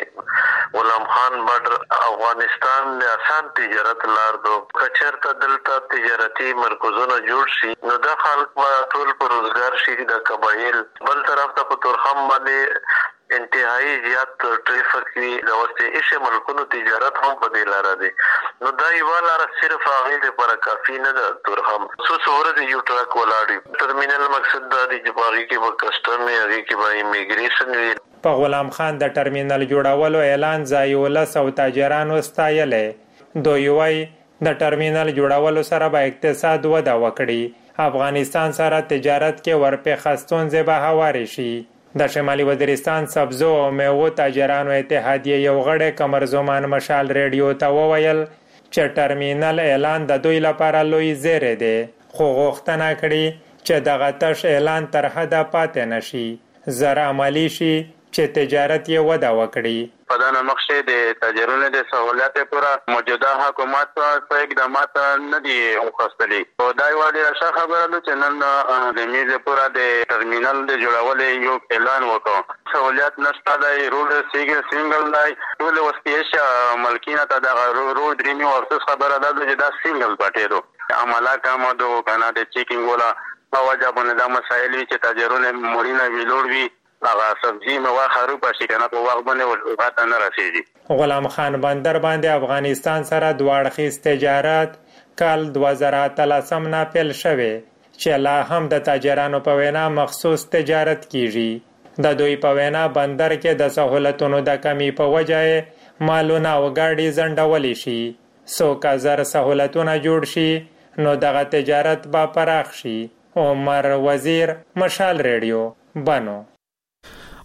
U: د غلام خان بارډر افغانستان د آسان تجارت لار دو کچرته دلته تجارتي مرکزونه جوړ شي نو د خلک په ټول پر روزګار شي. د قبایل بل طرف ته په تورخم باندې انتهایی زیات ټریفیک وی د واسطه هیڅ ملکونو تجارت هم په دې لار دی. نو دا یو لار صرف هغه لپاره کافی نه ده. تورخم څو څوره یو ټرک ولاړی ټرمینل مقصد دا دی چې باغی کې به کسٹم هغه کې به ایمیګریشن وی.
T: په غلام خان د ټرمینل جوړولو اعلان ځایولس او تاجرانو ستایلې. دوی وایي د ټرمینل جوړولو سره به اقتصاد وده وکړي. افغانستان سره تجارت کې ورپې خستونځې به هوارې شي. د شمالي وزیرستان سبزو او میوو تاجرانو اتحادیه یو غړی قمرزمان مشال ریډیو ته وویل چې ټرمینل اعلان د دوی لپاره لوی زیری دی، خو غوښتنه کړي چې دغه تش اعلان تر حده پاتې نشي، زر عملی شي چې تجارت یې وده وکړي.
V: په دا نقشې د تاجرونو د سہولت پورا موجوده حکومت په اقدامات نه دي وکړلي. او دا یو ډېر ښه خبره ده چې نن د میز پورا د ټرمینل د جوړولو یو اعلان وکړ. سہولت نشته دی، روډ سینګل دی، ټول وسپیش ملکینه ته د روډ ډریمي ورسس خبره ده چې دا سینګل پټې دو عمله کوم دو کنه د چیکینګ ولا په وجه باندې دا مسایل چې تاجرونه مورینه ویلوړ وی هغه سبزی موا خراب شي کنه په وخت باندې وخت نه رسیږي.
T: غلام خان بندر باندې افغانستان سره دواړخیز تجارت کال 2013 نه پیل شوه چې لا هم د تاجرانو په وینا مخصوص تجارت کیږي. د دوی په وینا بندر کې د سہولتونو د کمی په وجه مالونه او ګاډي زندولې شي. څو زر سہولتونه جوړ شي نو دغه تجارت به پراخ شي. عمر وزیر، مشال ریډیو، بنو.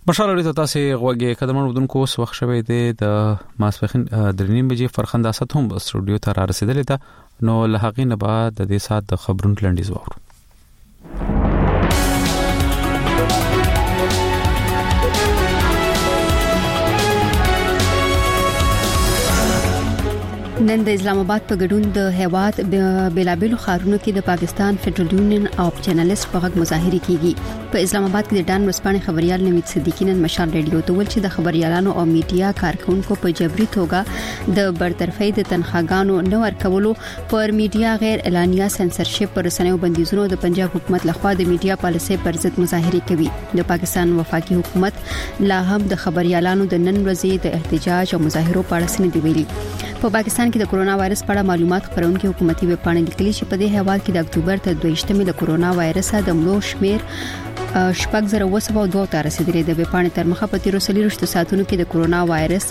A: مشال لري تاسو غوږی قدمونو ودونکو اوس وخت شوی دی د ماسپخین درنیم بجې فرخنده اسد هم استودیو ته را رسیدلې ده نو له هغې نه بعد د دې سات د خبرونو لنډیز واورو.
B: نن د اسلام آباد په ګډون د هیواد بلابلو خارونو کې د پاکستان فدرل یونین اف جرنالست په غږ مظاهره کیږي. په اسلام آباد کې د ډان ورسپانې خبريال نوید صدیقی نن مشال ریډیو ته ول چې د خبريالانو او میډیا کارکونکو په جبري توګه د برطرفۍ د تنخواګانو نه ورکولو پر میډیا غیر اعلانیه سنسرشپ پر رسنیو بندیزونو د پنجاب حکومت لخوا د میډیا پالیسۍ پر ضد مظاهره کوي. د پاکستان وفاقي حکومت لا هم د خبريالانو د نن ورځې د احتجاج او مظاهرو په اړه سند دی ویلي. په پاکستان کې د کورونا وایرس په اړه معلومات خبرونکو حکومتي ویب پاڼې لیکلي چې په دې هیواد کې د اکتوبر تر 22 د کورونا وایرس د مړو شمیر 8,002 ته رسیدلی دی. په پاڼې تر مخه په 3 ساعتونو کې د کورونا وایرس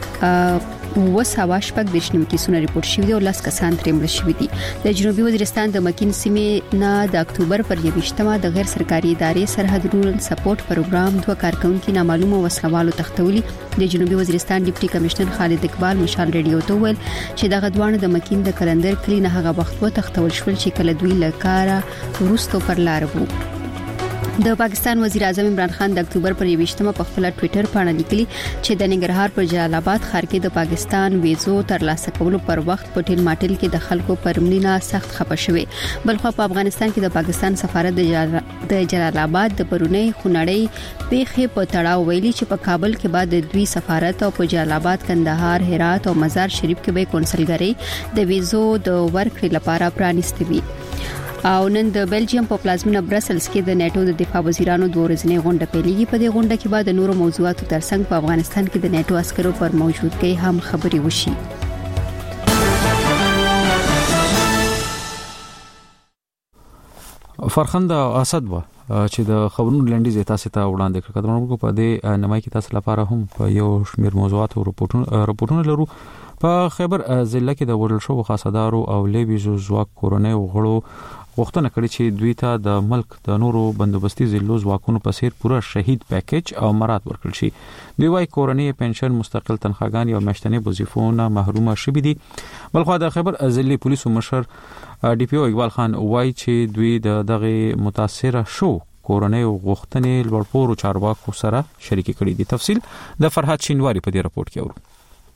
B: 9.8 کیسونه ریپورت شوي دي او 10 کسان ترې مړه شوي دي. د جنوبي وزیرستان د مکین سیمې نه د اکتوبر پر 21 د غیر سرکاري ادارې سرحد رورل سپورټ پروګرام دوه کارکونکو نامعلومه وسلوالو تختولي. د جنوبي وزیرستان ډیپټي کمشنر خالد اقبال مشال ریډیو ته ویل چې دغه دوانه د مکین د کلندر کلی نه هغه وخت و تختول شول چې کله دوی لکاره ورستو پر لار وو. د پاکستان وزیر اعظم عمران خان د اکتوبر پر 21 په خپل ټوئیټر باندې لیکلي چې د ننګرهار پر جلال آباد ښار کې د پاکستان ویزو ترلاسه کولو پر وخت په ټیل ماټل کې د خلکو پر مړینه سخت خپه شوي. بلخو په افغانستان کې د پاکستان سفارت د جلال آباد د پرونی خونړی پیښې په تړاو ویلي چې په کابل کې بعد د دوی سفارت او په جلال آباد کندهار هرات او مزار شریف کې به کونسلګری د ویزو د ورکړې لپاره پرانیستي وي. او نن د بلجیم په پلازمینه برسلز کې د نیټو د دفاع وزیرانو دوه ورځنۍ غونډه پیلېږي. په دې غونډه کې بعد د نورو موضوعاتو ترڅنګ په افغانستان کې د نیټو عسکرو پر موجودګۍ هم خبرې وشي.
A: فرخنده اسد و چې د خبرونو لنډیز تاسو ته وړاندې کړ. کډمنو په دې نمای کې تاسو لپاره هم په یو شمیر موضوعات او رپورټونه لرو. په خیبر ضلع کې د وړل شو خاصدارو او لیبیزو ځواک کورونې وغړو غوښتنه کړې چې دوی ته د ملک د نورو بندوبستي ضلعو ځواکونو په څیر پوره شهید پیکیج او مراد ورکړل شي. دوی وايي کورنۍ پنشن مستقل تنخواګان او میاشتنی وظیفونه محرومه شوي دي. بلخو د خیبر ضلعي پولیسو مشر ډي پی او اقبال خان وايي چې دوی دغه متاثره شو کورنۍ غوښتنې لوړپوړو چارواکو سره شریک کړي دي. تفصیل د فرحات شینواری په دې راپورټ کې اورو.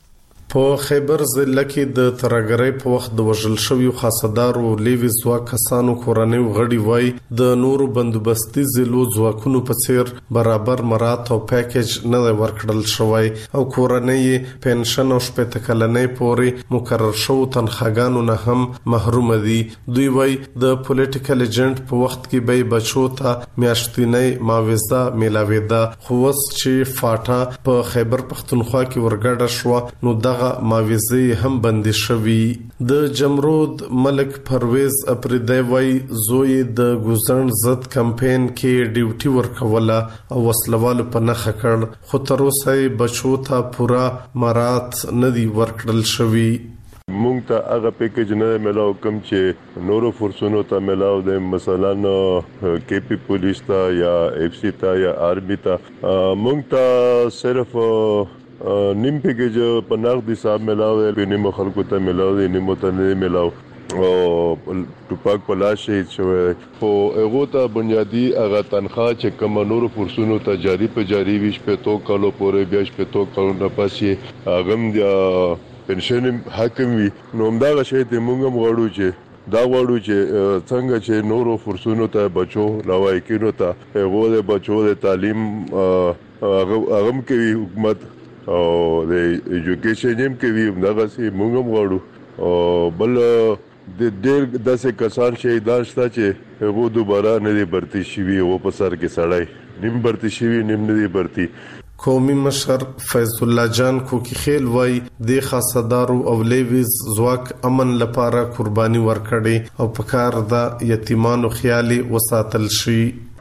D: په خیبر ضلع کې د ترګرۍ په وخت د وژل شویو خاصدارو لیوي ځواک کسانو کورنۍ غړي وای د نورو بندوبستي ضلعو ځواکونو په څیر برابر مراد او پیکیج نه ورکړل شوی او کورنۍ پنشن او شپږ کلنې پورې مقرر شو تنخواګانو نه هم محروم دي. دوی وای د پولیټیکل ایجنټ په وخت کې به بچو ته میاشتنۍ معاوضه ملاوي ده خو اوس چې فاټا په خیبر پختونخوا کې ورګډه شو نو دغه معاوضه هم بندي شوی. د جمرود ملک پرویز اپریدی وای زوی د ګوزن ضد کمپاین کې ډیوټي ورکوله او وسلوال په نخښه کړ خو تر اوسه بچو ته پورا مراد نه دی ورکړل شوی.
W: مونږ ته هغه پیکیج نه ملاو کوم چې نورو فورسونو ته ملاو دي مثلا کې پی پولیس ته یا اف سی ته یا آرمی ته. مونږ ته صرف نیم پیکیج په نقد حساب ملاو دی نیمه خلکو ته ملاو دی نیمه ته نه ملاو او ټوپک په لاس شهید شوی خو هغه ته بنیادی هغه تنخواه چې کوم نورو فورسونو ته جاری په جاری ویش په تو کالو پورې بیا په تو کالو نه پاسې هغه پنشن حاکم وي نو دا شی ته مونږ غواړو چې دا غواړو چې څنګه چې نورو فورسونو ته بچو لوایکینو ته هغه د بچو د تعلیم هغه کوي حکومت او د ایجوکیشن هم کوي دا سي مونږ غواړو او بل د ډېر داسې کسان شهیدان شته چې هغه دوباره نه دي برتي شوي او په سر کې سړی نیم برتي شوي نیم نه دي برتي.
D: قومي مشر فیض الله جان کوکی خیل وای د خاصدارو او لیویز ځواک امن لپاره قرباني ورکړي او په کار د یتیمانو خیالي وساتل شي.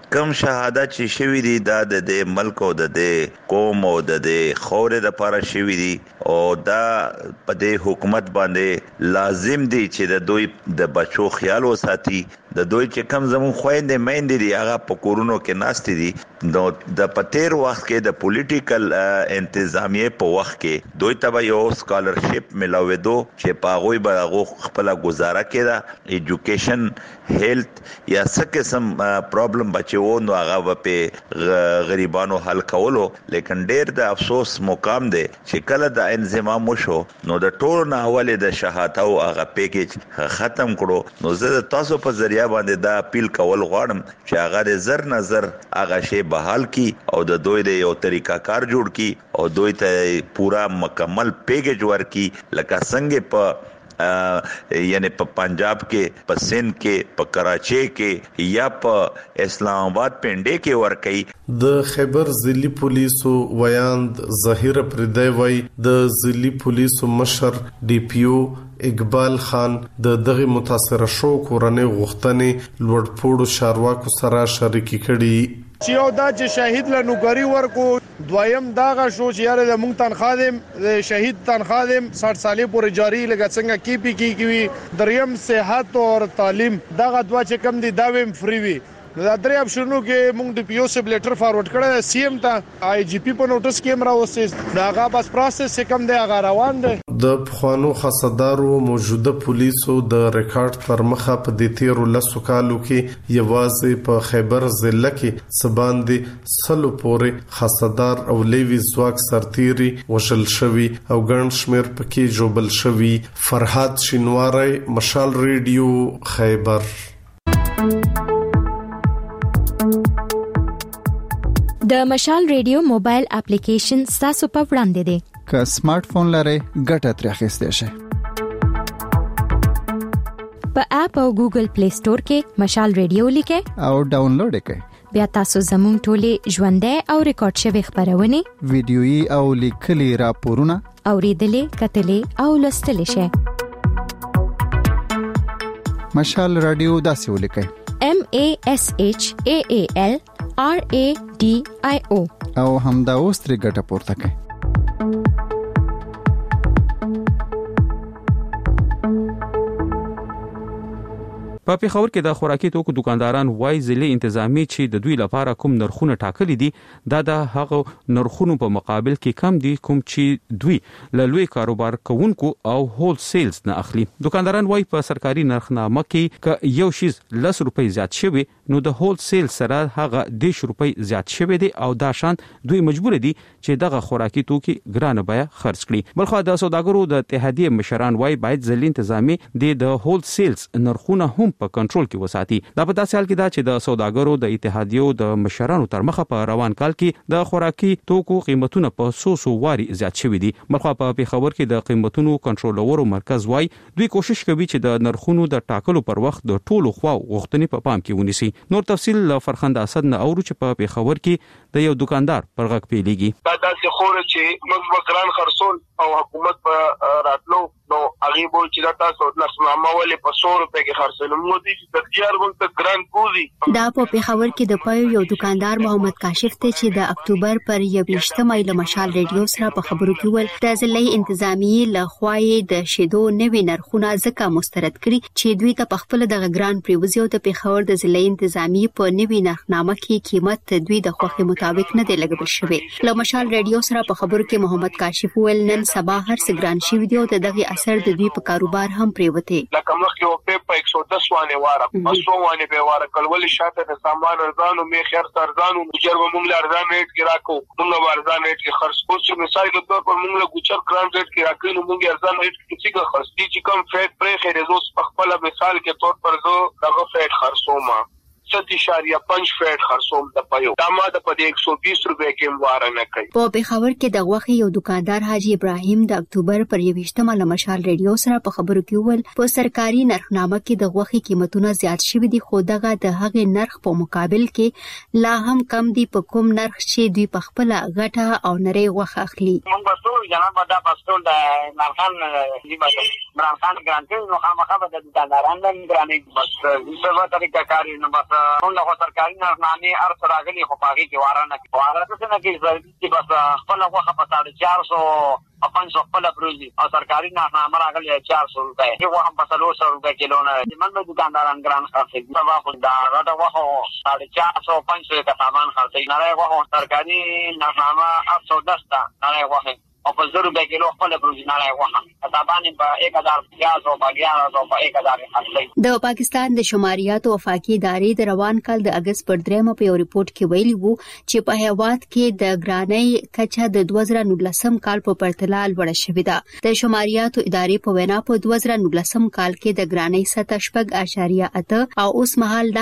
C: کم شهادت چې شوی دی دا د ملک او د قوم او د خورې د لپاره شوی دی او دا په دې حکومت باندې لازم دی چې د دوی د بچو خیال وساتي. د دوی چې کم زمون خويندې مېندې دي هغه په کورونو کې ناشتي دي نو د پتیر وخت کې د پولیټیکل انتظامیه په وخت کې دوی ته یو سکالرشپ ملاوي دو چې پاغوي به خپل گزاره کړه ایجوکیشن هیلث یا څه قسم پرابلم بچو نو هغه په غریبانو حل کولو. لیکن ډېر د افسوس مقام دی چې کله د انضمام وشو نو د ټولو نه اول د شهادت او هغه پیکیج ختم کړو. نو زه تاسو په ذریعہ باندې دا اپیل کول غواړم چې هغه د زر نظر هغه شی بحال کی او د دوی د یو طریقہ کار جوړ کی او دوی ته پورا مکمل پیکیج ورکی لکه څنګه په یعنی په پنجاب کې په سند کې په کراچي کې یا په اسلام آباد پنډې کې ورکي.
D: د خیبر ضلعي پولیسو ویاند ظاهر پردی وای د ضلعي پولیسو مشر ډي پی او اقبال خان د دغه متاثر شو کورنۍ غوښتنې لوړپوړو چارواکو سره شریکي کړي
E: چې یو دا چې شهید له نوګری ورکو دویم داغه شو چې یاره د مونږ تنخادم د شهید تنخادم 60 سالې پورې جاری لګا څنګه کی پی کی دریم صحت او تعلیم داغه دوا چې کم دي دا ویم فری وي. دا درې اپشنونو کې موږ د پی او سب لیټر فارورډ کړل سی ایم ته آی جی پی په نوټس کې راوستي داغه بس پروسس کم دی هغه روان دی.
D: د پخوانو خاصدارو موجوده پولیسو د ریکارډ پر مخه په د تیرو لسو کالو کې یوازې په خیبر ضلع کې سباندې سلو پورې خاصدار او لیوی ځواک سرتيري وشل شوی او ګڼ شمیر پکې جوبل شوی. فرحات شینواری، مشال ریډیو، خیبر.
I: د مشال ریډیو موبایل اپلیکیشن تاسو په وړاندې دی.
H: که سمارټ فون لرئ ګټه ترې اخیستئ شئ.
I: په اپ او ګوګل پلی سٹور کې مشال ریډیو لیکئ
H: او ډاونلوډ یې کړئ.
I: بیا تاسو زموږ ټولې ژوندۍ او ریکارډ شوی خبرونه
H: ویډیويي او لیکلي راپورونه
I: اوریدلې کتلې او لوستلې شئ.
H: مشال رادیو داسې ولیکئ
I: MASHAALRADIO
H: او همدا اوس ترې ګټه پورته کړئ.
A: په پیښور کې د خوراکي توکو دکانداران وایي ضلعي انتظامی چې د دوی لپاره کوم نرخونه ټاکلي دي دا د هغه نرخونو په مقابل کې کم دي کوم چې دوی له لوی کاروبار کوونکو او هول سیلز نه اخلي. دکانداران وایي په سرکاري نرخنامه کې ک یو شی 10 روپۍ زیات شوی نو د هول سیل سره هغه 10 روپۍ زیات شوی دي او دا شان دوی مجبور دي چې دغه خوراکي توکي ګرانه بیه خرڅ کړي. بلخو د سوداګرو د اتحادیه مشران وایي باید ضلعي انتظامی د هول سیلز نرخونه هم په کنټرول کې وساتي. دا په داسې حال کې دا چې د سوداګرو د اتحادیو د مشرانو تر مخه په روان کال کې د خوراکي توکو قیمتونه په 100 واري زیات شوي دي. بلخو په پیښور کې د قیمتونو کنټرولورو مرکز وایي دوی کوشش کوي چې د نرخونو د ټاکلو پر وخت د ټولو خوا غوښتنې په پام کې ونیسي. نور تفصیل له فرخنده اسد نه اورو چې په پیښور کې د یو دکاندار پر غږ پیلېږي.
G: دا داسې خوره چې موږ وکړان خرصول او حکومت په راتلو نو هغه به چې دا تاسو نرخنامه ولې په 100 روپۍ کې خرڅول مو دي چې تخیار وخت ګران کوزي.
B: دا په پیښور کې د پای یو دکاندار محمد کاشف ته چې د اکتوبر پر 28 له مشال ریډیو سره په خبرو کې ول د ضلعي انتظامی له خوای د شیدو نوې نرخونه ځکه مسترد کړي چې دوی ته په خپل د ګران پریوزیو د پیښور د ضلعي انتظامی په نوې نرخنامه کې قیمت دوی د خوخي مطابق نه دی لګول شوی. له مشال ریډیو سره په خبرو کې محمد کاشف ول نن سبا هر څه ګران شي ویډیو د دغه اثر د دوی په کاروبار هم پریوته.
G: لکه مخکې او په 110 وانه واره 100 وانه به واره کول شاته د سامان ارزانو می خیر ارزانو جرم موږ ارزان ریټ کې راکو موږ ارزان ریټ کې خرڅ کوو چې مثال د تور پر موږ له ګوچر کران ریټ کې راکې نو موږ ارزان ریټ کې څنګه خرڅ دي چې کوم فیټ پرې خیر زوس په خپل مثال کې تور پر زو دغه فیټ خرڅوم 7.5 فیټ خرڅوم د پيو دا ما د 120 روپے کې واره نه کوي.
B: په پیښور کې د غوخي یو دکاندار حاجی ابراهیم د اکتوبر پر 28 له مشال ریډیو سره په خبرو کې ول په سرکاري نرخنامه کې د غوخي قیمتونه زیات شوي دي خو دغه د هغه نرخ په مقابل کې لا هم کم دي په کوم نرخ چې دوی په خپل غټه او نری غوخه اخلي.
X: موږ پښتو جناب دا پښتو د مرخان نیمه مرخان ګرانټي نو خامخا د دکاندارانو نه ګرانې بس په طریقه کاری نه بس نو له سرکاري نامې ارسل راغلي خو پاږي کې واره نه څه نه کې بس خپل وخت په 450 500 خپل پروژي او سرکاري نامه راغلي 400 روپے یو هم په 300 روپے کیلو نه منځ دکانداران ګران خرڅي دا واخو دا راته واخو 450 500 کا سامان خرڅي نه واخو سرکاري نامه 810 تا نه واخو او په 0 روپے کیلو خپل پروژي نه واخو تابانې په 1000 او په 1100 په 1000 خرڅي
B: د پاکستان د شماریات او وفاقي ادارې د روان کال د اگست پر 3 په یو ریپورت کې ویلي وو چې په هیواد کې د ګرانۍ کچه د 2019 کال په پرتله لوړه شوې ده د شماریات ادارې په وینا په 2019 کال کې د ګرانۍ سطح 8.8 او اوس مهال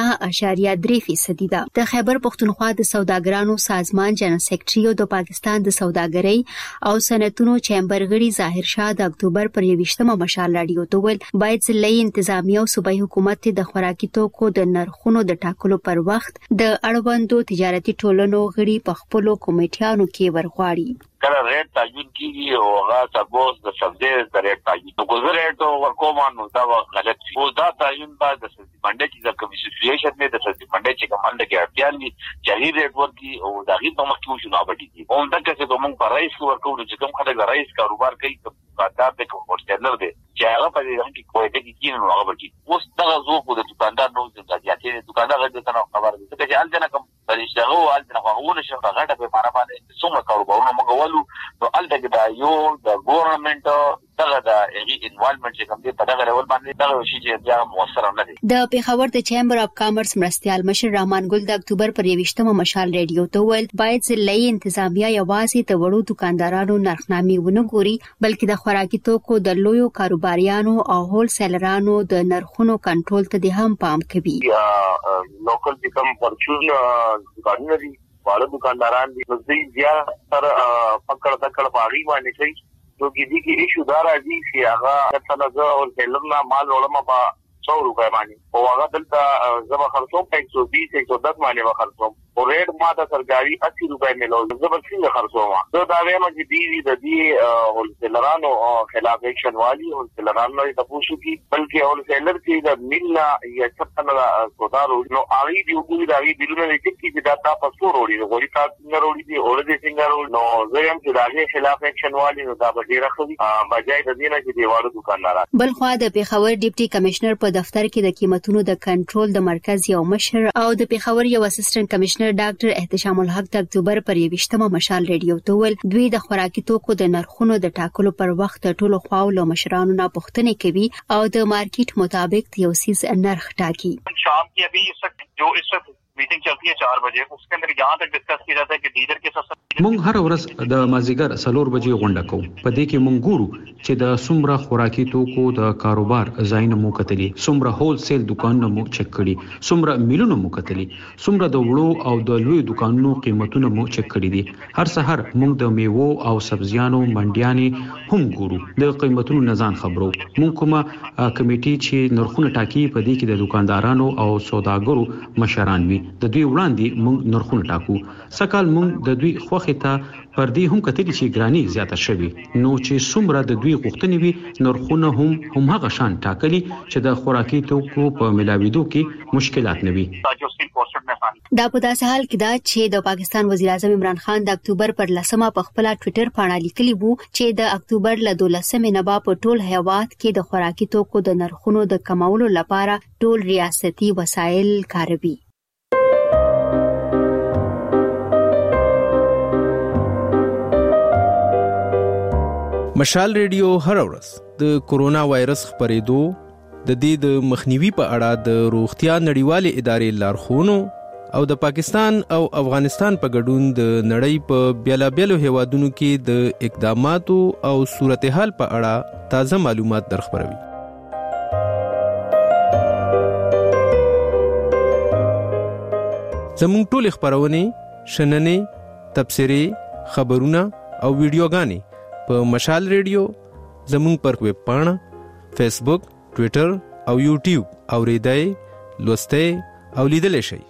B: 10.3% ده د خیبر پختونخوا د سوداګرانو سازمان جنرال سیکریټري او د پاکستان د سوداګرۍ او صنعتونو چیمبر غړي ظاهر شاه د اکتوبر پر 20مه مشال راډیو ته ویل باید ځلې انتظامیه او صوبایي حکومت د خوراکي توکو د نرخونو د ټاکلو پر وخت د اړوندو تجارتي ټولنو غړي په خپل کمیټیانو کې ورغواړي
J: کله ریټ تعین کیږي او هغه سبوز د سبزی د ریټ تعین نو ګذر ریټ ورکوم نو دا غلط وي او دا تعین بعد د منډه کې د کمیسیشن نه د منډه چې کومنده کې اړتیا دي چې ریټ ورکی او دا غي په مخ کې شو نه بټي او دا چې د مونږ پر رئیس ورکو چې کوم خلک رئیس کاروبار کوي دکاندار د کومورټنر دی چې هغه په دې کې کوی ته کې کینو هغه بټي اوس دا زو په د دکاندار نو د ځاتې دکاندار د تنو خبر دي چې الته کوم پرېشتغو الته غوونه شو غټه په معنا باندې څومره کاروبارونه مګولو نو الته دا یو د ګورنمنت دغه د انوالومنت چې کوم دی په دغه ډول باندې دا شي چې بیا موثر نه دي
B: د پیښور د چیمبر اف کامرس مرستيال مشر رحمان ګل د اکتوبر پر 20مه مشال ریډیو ته ویل باید ځلې انتظامیه یوازې د وړو دکاندارانو نرخنامې ونه ګوري بلکې د خوراکي توکو د لویو کاروباریانو او هول سیلرانو د نرخونو کنټرول ته هم پام کوي
J: لوکل کم پرچون دکانونه دي واړه دکانداران دي نزدې زیات تر پکړ باغی باندې کوي تو کې دي ایشو دار دي چې هغه مثلا او سیلرنا مال ولما په 100 روپے باندې او هغه دلته زما خرڅوم 120 110 باندې خرڅوم او ریټ ما د سرکاري 80 روپے ملو زما څنګه خرڅوم دا دا وایم چې دی هول سیلرانو خلاف ایکشن والی هول سیلرانو ته پوښتنه کی بلکې هول سیلر چې د ملنا یا څنګه سودارو نو اړي دی وګوري دا وی بیرونه چې دا تاسو وروړي غوړي تاسو نه وروړي دی اور دې څنګه نو زم چې دا خلاف ایکشن والی نو دا به ډیره خو بجای د دینه چې دیوالو دکانداران
B: بل خو د پیښور ډیپټي کمشنر په دفتر کې د قیمتونو د کنټرول د مرکز یو مشر او د پیښور یو اسسټنټ کمشنر ډاکټر احتشام الحق د اکتوبر پر 20مه مشال ریډیو ته ویل دوی د خوراکي توکو د نرخونو د ټاکلو پر وخت ټولو خواو مشرانو نه پوښتنه کوي او د مارکیټ مطابق یو سیس نرخ ټاکي
X: شام کی ابھی جو اس وقت میټینګ چلتی ہے 4 بجے اس کے اندر یہاں تک ڈسکس کیا جاتا ہے کہ ډیلر کے ساتھ
A: مونږ هر ورځ د مازیګر 4 بجې غونډه کوو په دې کې مونږ ګورو چې د سمره خوراکي توکو د کاروبار ځاینه مو کتلی سمره هول سیل دکانونه مو چک کړي سمره میلونه مو کتلی سمره د وړو او د لوی دکانونو قیمتونه مو چک کړي دي هر سحر مونږ د میوو او سبزیانو منډیانې هم ګورو د قیمتونو نزان خبرو مونږ کومه کمیټي چې نرخونه ټاکي په دې کې د دکاندارانو او سوداګرو مشران وي د دوی وړاندې مونږ نرخونه ټاکو سکهال مونږ د دوی خوخه ته پر دې هم کتلی چې ګرانی زیاته شوی نو چې څومره د دوی غوښتنې وي نرخونه هم هغه شان ټاکلي چې د خوراکي توکو په ملاویدو کې مشکلات نه وي
B: دا په داسې حال کې دا چې د پاکستان وزیر اعظم عمران خان د اکتوبر پر 10مه په خپل ټوئیټر باندې لیکلی وو چې د اکتوبر ل 12مه نه په ټول هیواد کې د خوراکي توکو د نرخونو د کمولو لپاره ټول ریاستي وسایل کاروي
K: مشال ریډیو هر ورځ د کورونا وایرس خپرېدو د دې د مخنیوي په اړه د روغتیا نړیوالې ادارې لارښوونو او د پاکستان او افغانستان په ګډون د نړۍ په بیلابیلو هیوادونو کې د اقداماتو او صورتحال په اړه تازه معلومات درخبروي زموږ ټول خبرونه شننې تبصرې خبرونه او ویډیوګانې په مشال ریډیو زموږ پر ویب پاڼه فیسبوک ټوئیټر او یوټیوب اوریدای لوستای او لیدلای شئ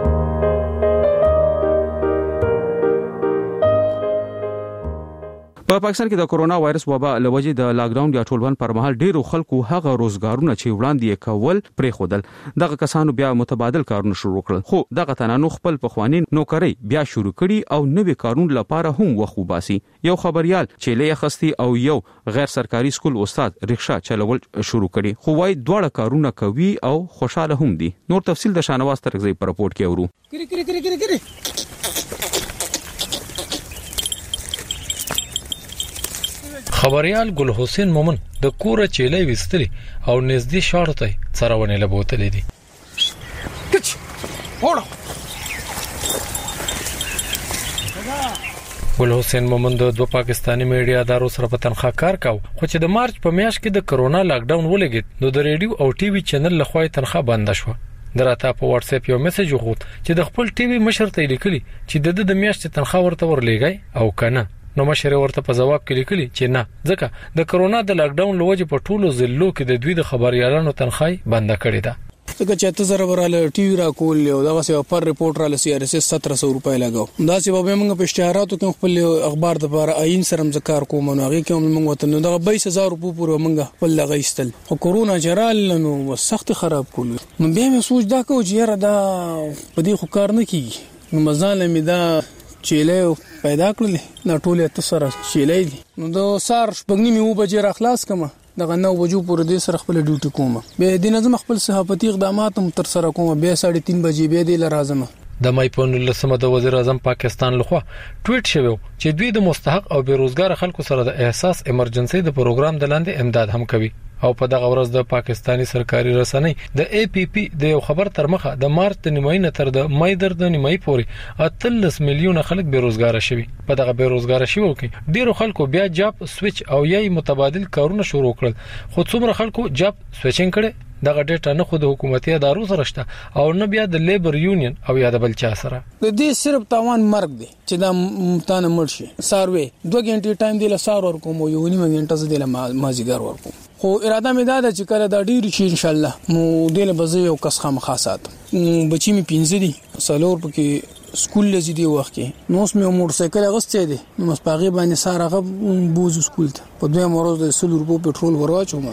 K: په
A: په پاکستان کې د کورونا وایرس وبا لوجې د لاک ډاون یا ټولبند پر مهال ډیرو خلکو هغه روزګارونه چې وړاندې کول پرې خودل. دغه کسانو بیا متبادل کارونه شروع کړل، خو دغه تنانو خپل پخوانی نوکری بیا شروع کړي او نوې کارونه لپاره هم وخت وباسي. یو خبريال چې له خستی او یو غیر سرکاري سکول استاد رکشا چلول شروع کړي، خو وايي دواړه کارونه کوي او خوشاله هم دي. نور تفصیل د شانواز ترغزي په رپورت کې اورو.
L: خبريال ګل حسین مومن د کوره چيلې وستري او نږدې شارته څرونه لبوتلې دي. ګل حسین مومن د دوه پاکستانی میډیا ادارو سره په تنخوا کار کاوه، خو چې د مارچ په میاشت کې د کرونا لاک ډاون ولګید نو د ریډیو او ټي وي چینل لخوا تنخوا بند شوه. دراته په واتس اپ یو میسج وغوښت چې د خپل ټي وي مشر ته لیکلی چې د میاشتې تنخوا ورته ورلېږي او کنه. نو مشر ورته په جواب کې لیکلی چې نه، ځکه د کرونا د لاک ډاون لوجه په ټولو ضلعو کې د دوی د خبريالانو تنخواه بند کړې ده.
M: څنګه چې 7000 وراله ټي وي را کول یو دغه څه پر ریپورټ را لسی RSS 1700 روپۍ لګاو. دا چې به موږ په اشتهاراتو کې خپل اخبار د لپاره عین سره مذکر کوم نو هغه کې موږ وته نو دغه 22000 روپۍ پورې موږ خپل لګایستل. خو کرونا جرال نو سخت خراب کول. نو بیا مې سوچ دا کو چې یاره دا په دې خو کار نه کیږي. نو مزاله مې دا چيلې پیدا کړل، دا ټول ته سره چيلې دي. نو د سار شپږنی مې وبجې را خلاص کما دغه 9 بجو پورې د سره خپل ډیوټي کوم. به د نظم خپل صحافتي اقدامات هم تر سره کوم. به 3:30 بجې به د لازم
L: د مای په 19 د وزیر اعظم پاکستان لخوا ټویټ شوی چې دوی د مستحق او بیروزګار خلکو سره د احساس ایمرجنسي د پروګرام د لاندې امداد هم کوي. او په دغه ورځ د پاکستانی سرکاري رسنۍ د APP د یو خبر تر مخه د مارچ د نیمایي نه تر د مای د نیمایي پورې 13 میلیونه خلک بیروزګار شوي. په دغه بیروزګار شوو کې ډیرو خلکو بیا جاب سویچ او یای متبادل کارونه شروع کړل، خو څومره خلکو جاب سویچینګ کړي دغه ډیټا نه خود حکومتي ادارو سره شته او نه بیا د لیبر یونین او یا د بل چا سره.
M: د دې صرف تاوان مرګ دی چې دا متانه مرشي. ساروي 2 غنټې ټایم دی له سار ور کوم یو نیمه غنټه زده له مازیګر ور کوم. خو اراده مې دا چې کله دا ډیر شي ان شاء الله نو دله بزې یو کس خاصات بچی می 15 دي سالور پکې سکول لزی دی وخت کې نو اوس مې موټر سایکل غوښته دي نو مسپاغي باندې سارغه بوز سکول ته په دوه مروز د 100 روپو پټرول ورواچوم.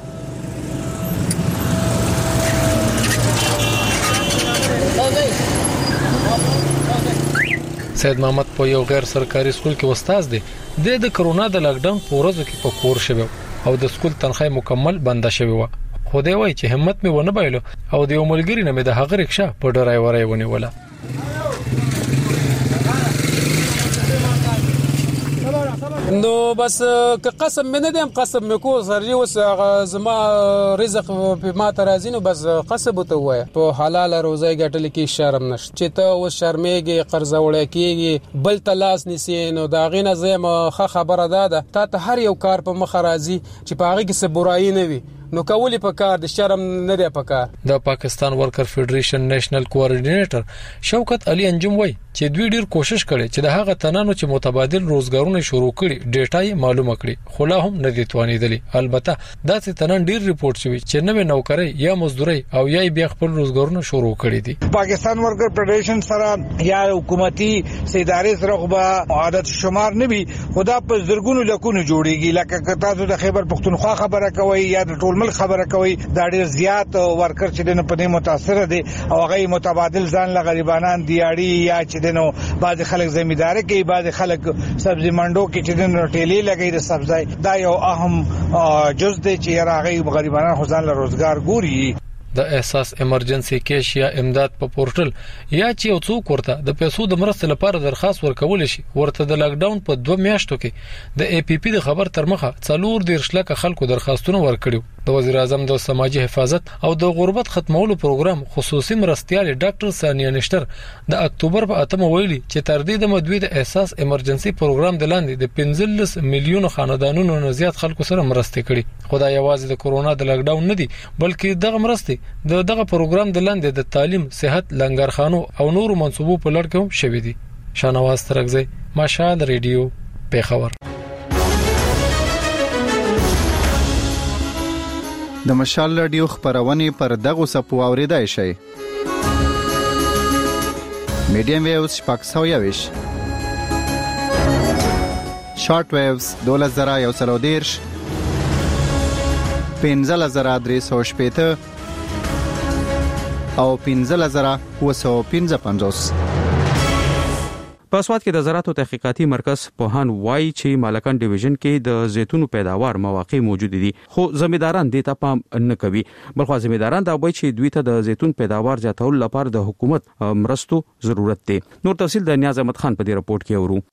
L: سید محمد په یو غیر سرکاري سکول کې استاد دی. د کرونا د لاک ډاون په ورځو کې په کور شوی او د سکول تنخواه مکمل بند شوی و. خو دی وایي چې همت مې ونه بایلو او د یو ملګری نه مې د هغه رکشا په ډرایورۍ ونیوله.
M: نو بس که قسم مې نه دیم قسم مې کو سرجی وس زما رزق په ما ترازی نو بس قسم ته وای په حلال روزي ګټل کې شرم نشته چې ته و شرمېږي قرض وړې کېږي بل تلاس نسی نو دا غینه زما خبره ده ته هر یو کار په مخ راځي چې په هغه کې څه برایي نه وي نو کولی په کار د شرم نه دی په کار.
L: د پاکستان ورکر فدریشن نېشنل کوارډینیټر شوکت علي انجم وای چې دوی ډیر کوشش کړي چې د هغه تنانو چې متبادل روزګارونه شروع کړي ډیټا یې معلومه کړي خو لا هم نه دي توانیدلي. البته دا چې تنان ډیر ریپورت شوی چې نوې نوکری یا مزدوري او یا بیا خپل روزګارونه شروع کړي دي.
N: پاکستان ورکر فدریشن سره یا حکومتي ادارې سره خو به عادت شمار نه وي خدا په زرګونو لکونو جوړيږي لکه تاسو د خیبر پختونخوا خبره کوي یا د ټول ملک خبره کوي دا ډیر زیات ورکر چې دنه په دې متاثر دي او هغه متبادل ځان له غریبانان دیاړي یا چې دنه بعض خلک زمیندار کوي بعض خلک سبزی منډو کې چې دنه ټیلې لګي د سبزی دا یو اهم جز دی چې هغه غریبانان خو ځان له روزګار ګوري.
L: د احساس ایمرجنسي کیش یا امداد په پورټل یا چې یو څوک ورته د پیسو د مرستې لپاره درخواست ورکول شي ورته د لاک ډاون په 2 میاشتو کې د APP د خبر تر مخه 4 لک خلکو درخواستونه ورکړي. د وزیر اعظم د سماجی حفاظت او د غربت ختمولو پروګرام خصوصي مرستيال ډاکټر ثانیه نشتر د اکتوبر په 8 ویلي چې تر دې د مدوی د احساس ایمرجنسي پروګرام د لاندې د 15 میلیونو خاندانونو نه زیات خلکو سره مرسته کړي. خدای یوازې د کرونا د لاک ډاون نه دي بلکې دغه مرسته دغه پروګرام د لاندې د تعلیم، صحت، لنګرخانو او نورو منصوبو په لړ کې هم شوي دي. شانواز ترغزی، مشال ریډیو، پیښور.
H: د مشال رادیو خبرونه پر دغه سپو اوریدای شي. میډیم ویوز شپږ 100 یوش شارټ ویوز 12130 15315 او 15755.
A: په سواد کې د زراعت تحقیقاتي مرکز پوهان وایي چې مالکان ډیویژن کې د زیتونو پیداوار مواقع موجود دي خو زمیداران دې ته پام نه کوي. بلخو زمیداران دا وایي چې دوی ته د زیتون پیداوار زیاتولو لپاره د حکومت مرستو ضرورت دی. نور تفصیل د نیاز احمد خان په دې رپورت کې اورو.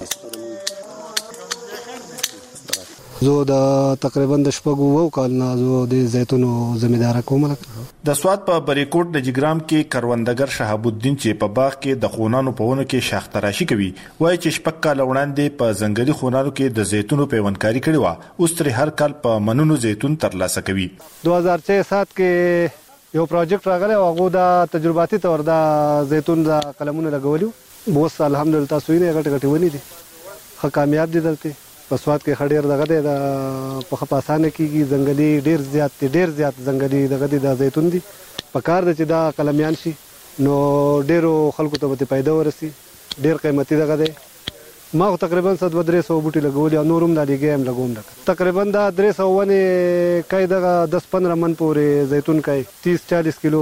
F: زه د تقریبا د شپږو کالونو زه د زیتونو زمیدار کوم.
O: د سواد په بریکوټ د جګرام کې کروندګر شهاب الدین چې په باغ کې د خونانو په ونه کې شاخ تراشي کوي وایي چې شپږ کال وړاندې په ځنګلي خونانو کې د زیتونو پیوندکاری کړې و. اوس تر هر کال په منونو زیتون ترلاسه کوي.
F: 2006 کې یو پروجیکټ راغلی او هغه د تجرباتي تور د زیتون د قلمونو لګولیو. اوس الحمدلله تاسو یې غټ غټ ونی دي خو کامیاب دي. دلته په سواد کې خډیر دغه د په خپاسانه کېږي ځنګلي ډیر زیات ځنګلي دغه د زیتون دي په کار د چې دا قلمیان شي نو ډیرو خلکو ته به پیدا ورسي. ډیر قیمتي دغه دی. ما تقریبا 300 بوټي لګولي او نورم د لګي هم لګوم. تقریبا دا 300 ونه کای دغه 10-15 من پورې زیتون کای 30-40 کیلو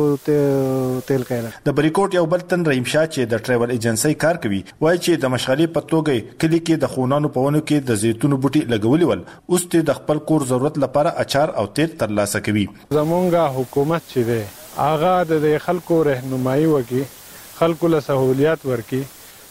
F: تیل کای.
O: د بریکوټ یو بل تن رحیم شاه چې د ټریول ایجنسی کار کوي وایي چې د مشغلې په توګه کلی کې د خونانو په ونه کې د زیتون بوټي لګولي ول. اوس ته د خپل کور ضرورت لپاره اچار او تیل ترلاسه کوي.
P: زمونږه حکومت چې دی هغه د خلکو رهنمایي وکي خلکو له سہولیات ورکي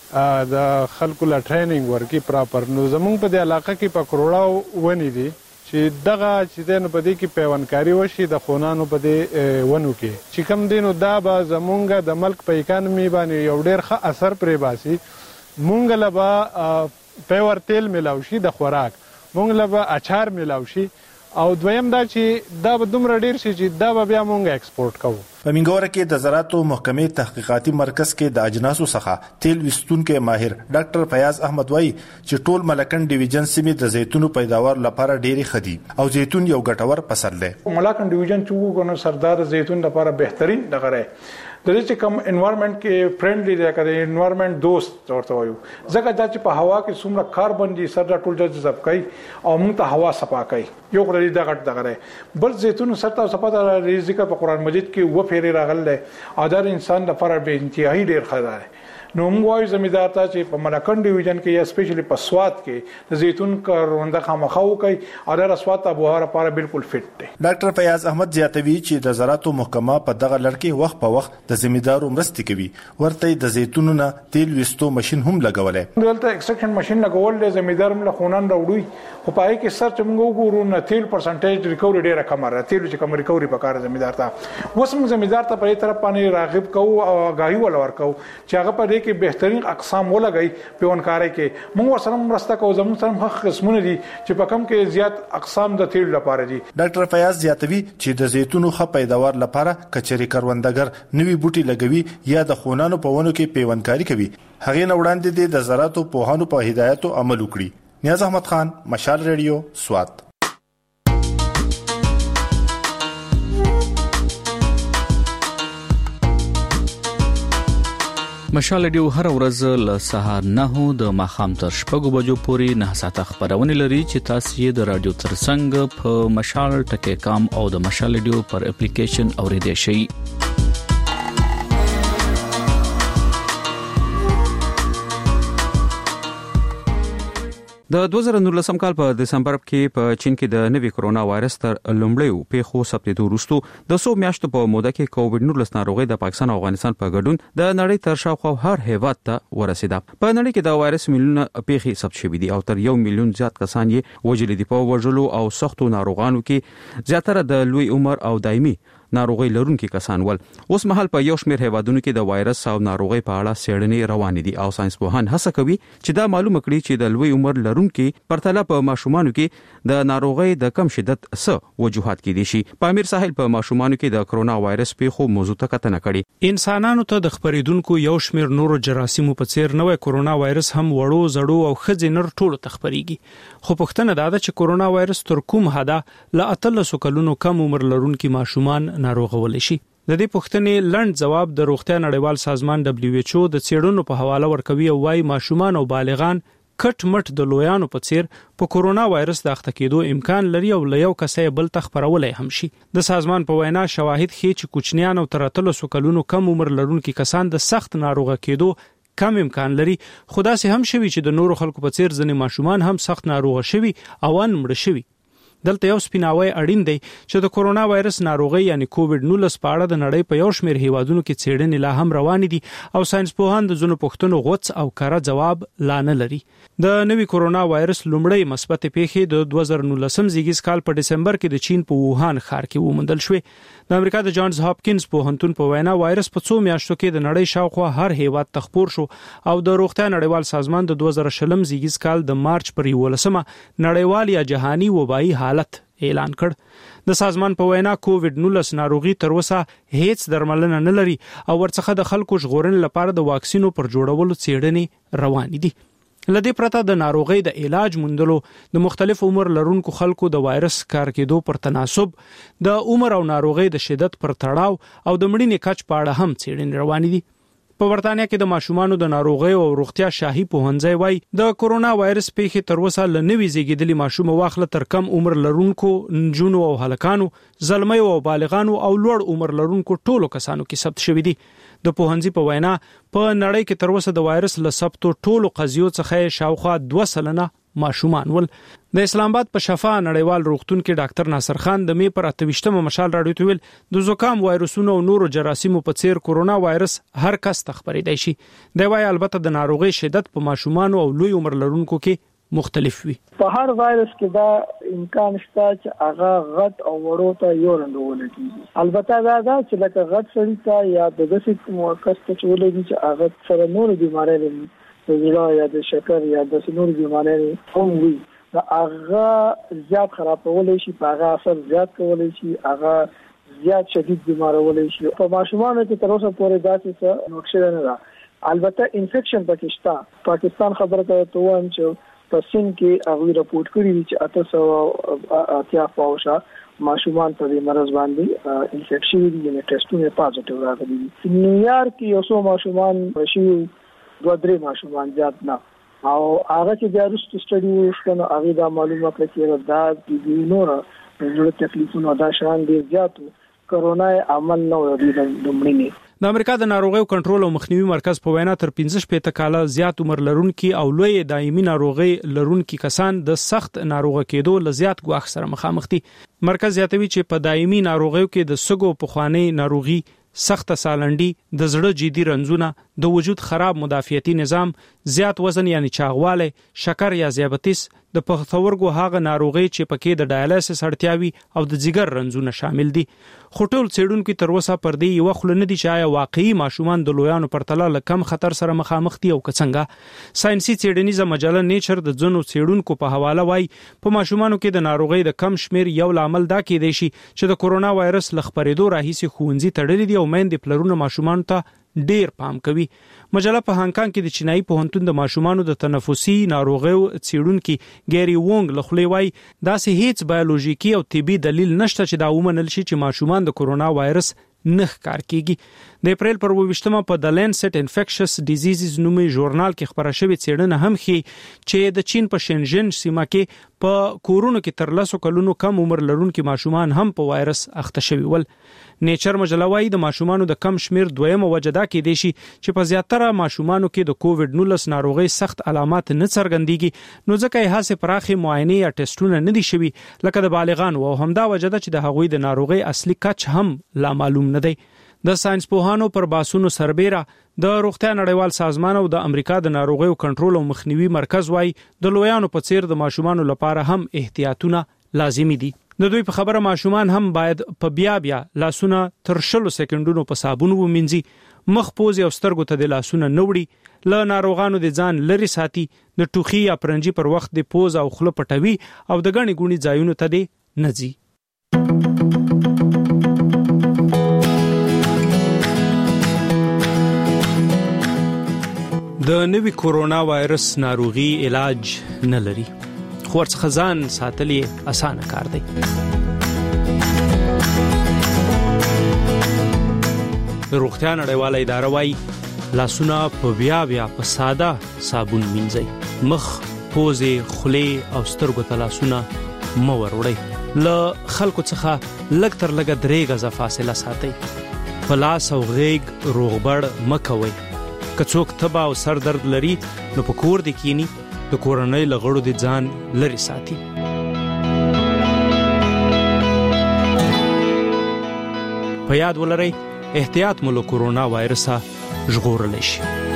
P: د خلکو لا ټریننګ ورکي پراپر. نو زمونږ په دې علاقه کې په کروڑاو ونی دي چې دغه چې دنه په دې کې پیوندکاری وشي د خونانو په دې ونو کې چې کم دینو دا به زمونږ د ملک په اکانومي باندې یو ډېر ښه اثر پرې باسي. مونږ له به پیور تیل ملاو شي د خوراک مونږ له به اچار ملاو شي او دویم دا چې دا به دومره ډیر شي چې دا به بیا مونږ ایکسپورټ کوو.
O: په منګوره کې د زراعت محکمې تحقیقاتي مرکز کې د اجناسو څخه تیل وستونکو ماهر ډاکټر فیاض احمد وایي چې ټول ملکن ډیویژن سیمې د زیتونو پیداوار لپاره ډېری خدي او زیتون یو ګټور فصل دی.
P: ملکن ډیویژن چې وګورئ سردار زیتون لپاره بهترین دغه دی. د دې چې کوم انوایرنمنت کې فرندلی دی کړي انوایرنمنت دوست ورته وایو ځکه چې په هوا کې څومره کاربن دي سره ټول جذب کوي او موږ ته هوا صفا کوي. یو کړي دغه بل زیتون سره صفا د ذکر په قران مجید کې و پیری راغله او دا انسان لپاره به انتهایی ډیر ښه دی. نو موږ وایو زمیدار ته چې په ملکن ډیویژن کې یا سپیشلی په سواد کې د زیتون کارونده خامخا کوي او د سواد ابوهوا لپاره بالکل فټ دی.
O: ډاکټر فیاض احمد زیاتوي چې د زراعت محکمه په دغه لړ کې وخت په وخت د زمیدارو مرستې کوي. ورته د زیتونو نه تیل وستو ماشين هم لګولې.
P: دلته ایکسټراکشن ماشين لګول د زمیدار هم له خونان راوړي خو پای کې سر چې موږ وګورو نه تیل پرسنټیج ریکوري ډیره کم راځي. تیل چې کم ریکوري پکاره زمیدار ته وسم زمیدار ته په طرف باندې راغب کوو او غاهي ولور کوو چې هغه په کې بهترین اقسام ولګي پیونکاري کې موږ ورسره مرسته کوو. زموږ سره هغه قسمونه دي چې په کم کې زیات اقسام د تیل لپاره دي.
O: ډاکټر فیاض زیاتوي چې د زیتونو ښه پیداوار لپاره کچري کروندګر نوي بوټي لګوي یا د خونانو په ونو کې پیوندکاری کوي. هغه نه وړاندې د زراعت پوهانو په هدایتو عمل وکړي. نیاز احمد خان، مشال ریډیو، سوات.
A: مشال ریډیو هر ورځ له سهار 9 د ماښام تر 6 بجو پورې 9 ساعته خبرونه لري چې تاسو یې د رادیو ترڅنګ په mashal.com او د مشال ریډیو پر اپلیکیشن اوریدئ شئ. د 2019 کال په دسمبر کې په چین کې د نوي کرونا وایرس تر لومړیو پیښو ثبتېدو وروسته د 100 میاشتو په موده کې کووډ-19 ناروغي د پاکستان او افغانستان په ګډون د نړۍ تر شاوخوا هر هیواد ته ورسیده. په نړۍ کې د وایرس میلیونه پیښې ثبت شوې دي او تر 1 میلیون زیات کسان یې وژل دي. په وژلو او سختو ناروغانو کې زیاتره د لوی عمر او دایمي ناروغي لرونکي کسان ول. اوس مهال په یو شمېر هیوادونو کې د وایرس او ناروغي په اړه څېړنې روانې دي او ساينسپوهان هڅه کوي چې دا معلومه کړي چې د لوی عمر لرونکي پرتله په ماشومانو کې د ناروغي د کم شدت څه وجوهات کې دي شي. په امیر ساحل په ماشومانو کې د کرونا وایرس پیښو موضوع ته کتنه کړي.
Q: انسانانو ته د خبرېدونکو یو شمېر نورو جراثیمو په څیر نوې کرونا وایرس هم وړو زړو او خځې نر ټولو ته خبريږي. خو پوښتنه دا ده چې کرونا وایرس تر کوم حده ل 13 کلونو کم عمر لرونکي ماشومان ناروغول شي. د دې پوښتنې لنډ جواب د روغتیا نړیوال سازمان WHO د څېړنو په حواله ورکوي او وايي ماشومان او بالغان کټ مټ د لویانو په څیر په کورونا وایرس د اخته کېدو امکان لري او له یو کسې بل تخبرولای هم شي. د سازمان په وینا شواهد ښيي چې کوچنیان او تر 13 کلونو کم عمر لرونکي کسان د سخت ناروغه کېدو کم امکان لري. خدا سي هم شوي چې د نورو خلکو په څیر ځنې ماشومان هم سخت ناروغه شوي او ان مړ شوي. دلته یو سپیناوی اړین دی چې د کورونا وایرس ناروغي یعنی کووډ 19 په اړه د نړۍ په یو شمېر هیوادونو کې څېړنې لا هم روانې دي او ساينس پوهان د ځینو پوښتنو غوڅ او کره جواب لا نه لري. د نوي کورونا وایرس لومړی مثبت پیښې د 2019 زیږیز کال په دسمبر کې د چین په ووهان ښار کې وموندل شوې. د امریکا د جانز هاپکینز پوهنتون په وینا وایرس په 2 میاشتو کې د نړۍ شاوخوا هر هیواد تخپور شو او د روغتیا نړیوال سازمان د 2020 زیږیز کال د مارچ پر 11مه نړیوال یا جهاني وبایي حالت اعلان کړ. د سازمان په وینا کووډ 19 ناروغي تر اوسه هیڅ درملنه نه لري او ورڅخه د خلکو ژغورنې لپاره د واکسینو پر جوړولو څېړنې روانې دي. لدې پرته د ناروغي د علاج موندلو د مختلف عمر لرونکو خلکو د وایرس کار کېدو پر تناسب، د عمر او ناروغي د شدت پر تړاو او د مړینې کچ په اړه هم څېړنې روانې دي. په برتانیا کې د ماشومانو د ناروغي او روغتیا شاهي پوهنځی وای د کورونا وایرس پیښې تر اوسه ل نوي زیږیدلي ماشوم واخله تر کم عمر لرونکو نجونو او هلکانو، زلمیو او بالغانو او لوړ عمر لرونکو ټولو کسانو کې ثبت شوې دي. د پوهنځي په وینا په نړۍ کې تر اوسه د وایرس له ثبتو ټولو قضیو څخه شاوخوا 2% ماشومان ول. د اسلام آباد په شفا نړیوال روغتون کې ډاکټر ناصر خان د مې پر 28مه مشال راډیو ته ویل د زکام وایرسونو او نورو جراثیمو په څیر کورونا وایرس هر کس تخبرېدای شي. د وای البته د ناروغي شدت په ماشومان او لوی عمر لرونکو کې مختلف وي.
R: په هر وایرس کې دا امکان شته چې هغه غټ او وړو ته یو رندول کیږي. البته دا چې لکه غټ سړی ته یا د داسې موقت ته چولې چې هغه سره نور بیماری لري، د زړه یا د شکر یا د نور بیماری هم وي، دا هغه زیات خرابولای شي، په هغه اثر زیات کولای شي، هغه زیات شدید بیمارولای شي. په ماشومانو کې تر اوسه پورې داسې څه نقشه نه ده. البته انفیکشن پاکستان خبره ته وایم چې په سین کې هغه راپورټ کړی چې 880 ماشومان په دې مرض باندې انفیکشن دي، یعنی ټیسټونه پازیټیو راغلي دي. نیویارک کې یو څو ماشومان شي، 2-3 ماشومان زیات نه، او هغه چې بیا وروسته سټډي وشکنه هغه دا معلومه کړه چې دا د نور د تکلیفونو دا شان ډیر زیات کرونا عمل نه ورې د مړینې.
Q: د امریکا د ناروغیو کنټرول او مخنیوي مرکز په وینا تر 15 کاله زیات عمر لرونکي او لوی دایمي ناروغي لرونکي کسان د سخت ناروغه کېدو له زیات ګواښ سره مخامخ دي. مرکز زیاتوي چې په دایمي ناروغیو کې د سګو پخوانی ناروغي، سخت سالنډي، د زړه جدي رنځونه، د وجود خراب مدافعتي نظام، زیات وزن یعنی چاغواله، شکر یا ذیابیطس، د پښتورګو هغه ناروغي چې پکې د ډایالیسس اړتیاوي او د جګر رنځونه شامل دي. خو ټول څېړونکو تر اوسه پر دې یو خل نه دي چې آیا واقعي ماشومان د لویانو پرتله له کم خطر سره مخامخ دي او څنګه. ساينسي څېړنیزه مجله نیچر د ځینو څېړونکو په حواله وایي په ماشومانو کې د ناروغي د کم شمیر یو لامل دا کېدای شي چې د کورونا وایرس له خپرېدو راهیسې ښوونځي تړلي دي او میندې پلرونه ماشومان ته ډیر پام کوي. مجله په هانکانګ کې د چینایي پوهنتون د ماشومانو د تنفسي ناروغیو څېړونکي ګيري وونګ له خولې وایي داسې هیڅ بایولوژیکي او طبي دلیل نشته چې دا ومنل شي چې ماشومان د کورونا وایرس نه ښکار کیږي. د اپریل پر 28مه په د لینسټ انفیکشس ډیزیزز نومي ژورنال کې خبره شوې څېړنه هم ښيي چې د چین په شنژن سیمه کې په کورونو کې تر 10 کلونو کم عمر لرونکي ماشومان هم په وایرس اخته شوي ول. نیچر مجله وايي د ماشومانو د کم شمیر دویمه وجه دا کېدای شي چې په زیاتره ماشومانو کې د کووډ 19 ناروغي سخت علامات نه څرګندېږي، نو ځکه یې هڅې پراخې معاینې یا ټیسټونه نه دي شوي لکه د بالغانو، او همدا وجه ده چې د هغوی د ناروغي اصلي کچ هم لا معلوم نه دی. د ساينس پوهانو پر باسونو سربېره د روغتیا نړیوال سازمان او د امریکا د ناروغیو کنټرول او مخنیوي مرکز وايي د لویانو په څیر د ماشومانو لپاره هم احتیاطونه لازمي دي. د دوی په خبره ماشومان هم باید په بیا لاسونه تر 20 سکندونو په صابون ومینځي، مخ، پوز او سترګو ته د لاسونه نه وړي، له ناروغانو د ځان لري ساتي، د ټوخي یا پرنجي پر وخت د پوز او خوله پټوي او د غني ګونی ځایونو ته دی نه ځي. د نوي کورونا وایرس ناروغي علاج نه لري، خو ورڅخه ځان ساتل یې اسانه کار دی. روغتیا نړیواله اداره وايي لاسونه په بیا په ساده صابون مینځئ، مخ، پوزې، خولې او سترګو ته لاسونه مه وروړئ. له خلکو څخه لږ تر لږه 3 غزه فاصله ساتئ. په لاس او غېږ روغبړ مه کوئ. که څوک تبه او سر درد لري نو په کور دې کینی، د کورنۍ له غړو دې ځان لرې ساتي. په یاد ولرئ احتیاط مو له کورونا وایرسه ژغورلی شي.